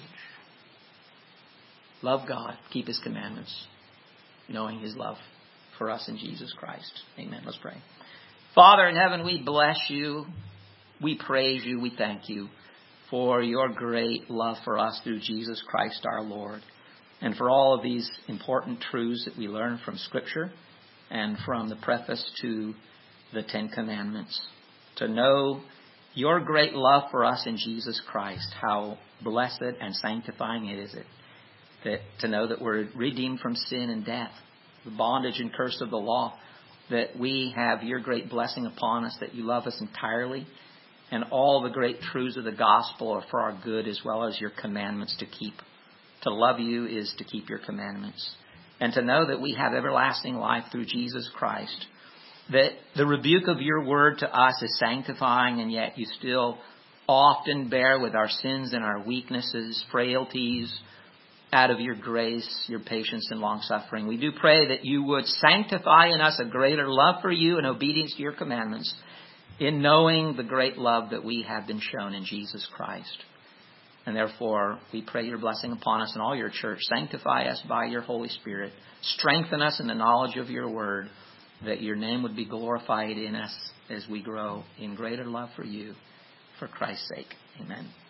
Love God, keep his commandments, knowing his love for us in Jesus Christ. Amen. Let's pray. Father in heaven, we bless you. We praise you. We thank you for your great love for us through Jesus Christ our Lord. And for all of these important truths that we learn from Scripture and from the preface to the Ten Commandments. To know your great love for us in Jesus Christ, how blessed and sanctifying it is it. That to know that we're redeemed from sin and death, the bondage and curse of the law, that we have your great blessing upon us, that you love us entirely, and all the great truths of the gospel are for our good as well as your commandments to keep. To love you is to keep your commandments. And to know that we have everlasting life through Jesus Christ. That the rebuke of your word to us is sanctifying, and yet you still often bear with our sins and our weaknesses, frailties, out of your grace, your patience and long suffering. We do pray that you would sanctify in us a greater love for you and obedience to your commandments, in knowing the great love that we have been shown in Jesus Christ. And therefore, we pray your blessing upon us and all your church. Sanctify us by your Holy Spirit. Strengthen us in the knowledge of your word, that your name would be glorified in us as we grow in greater love for you, for Christ's sake. Amen.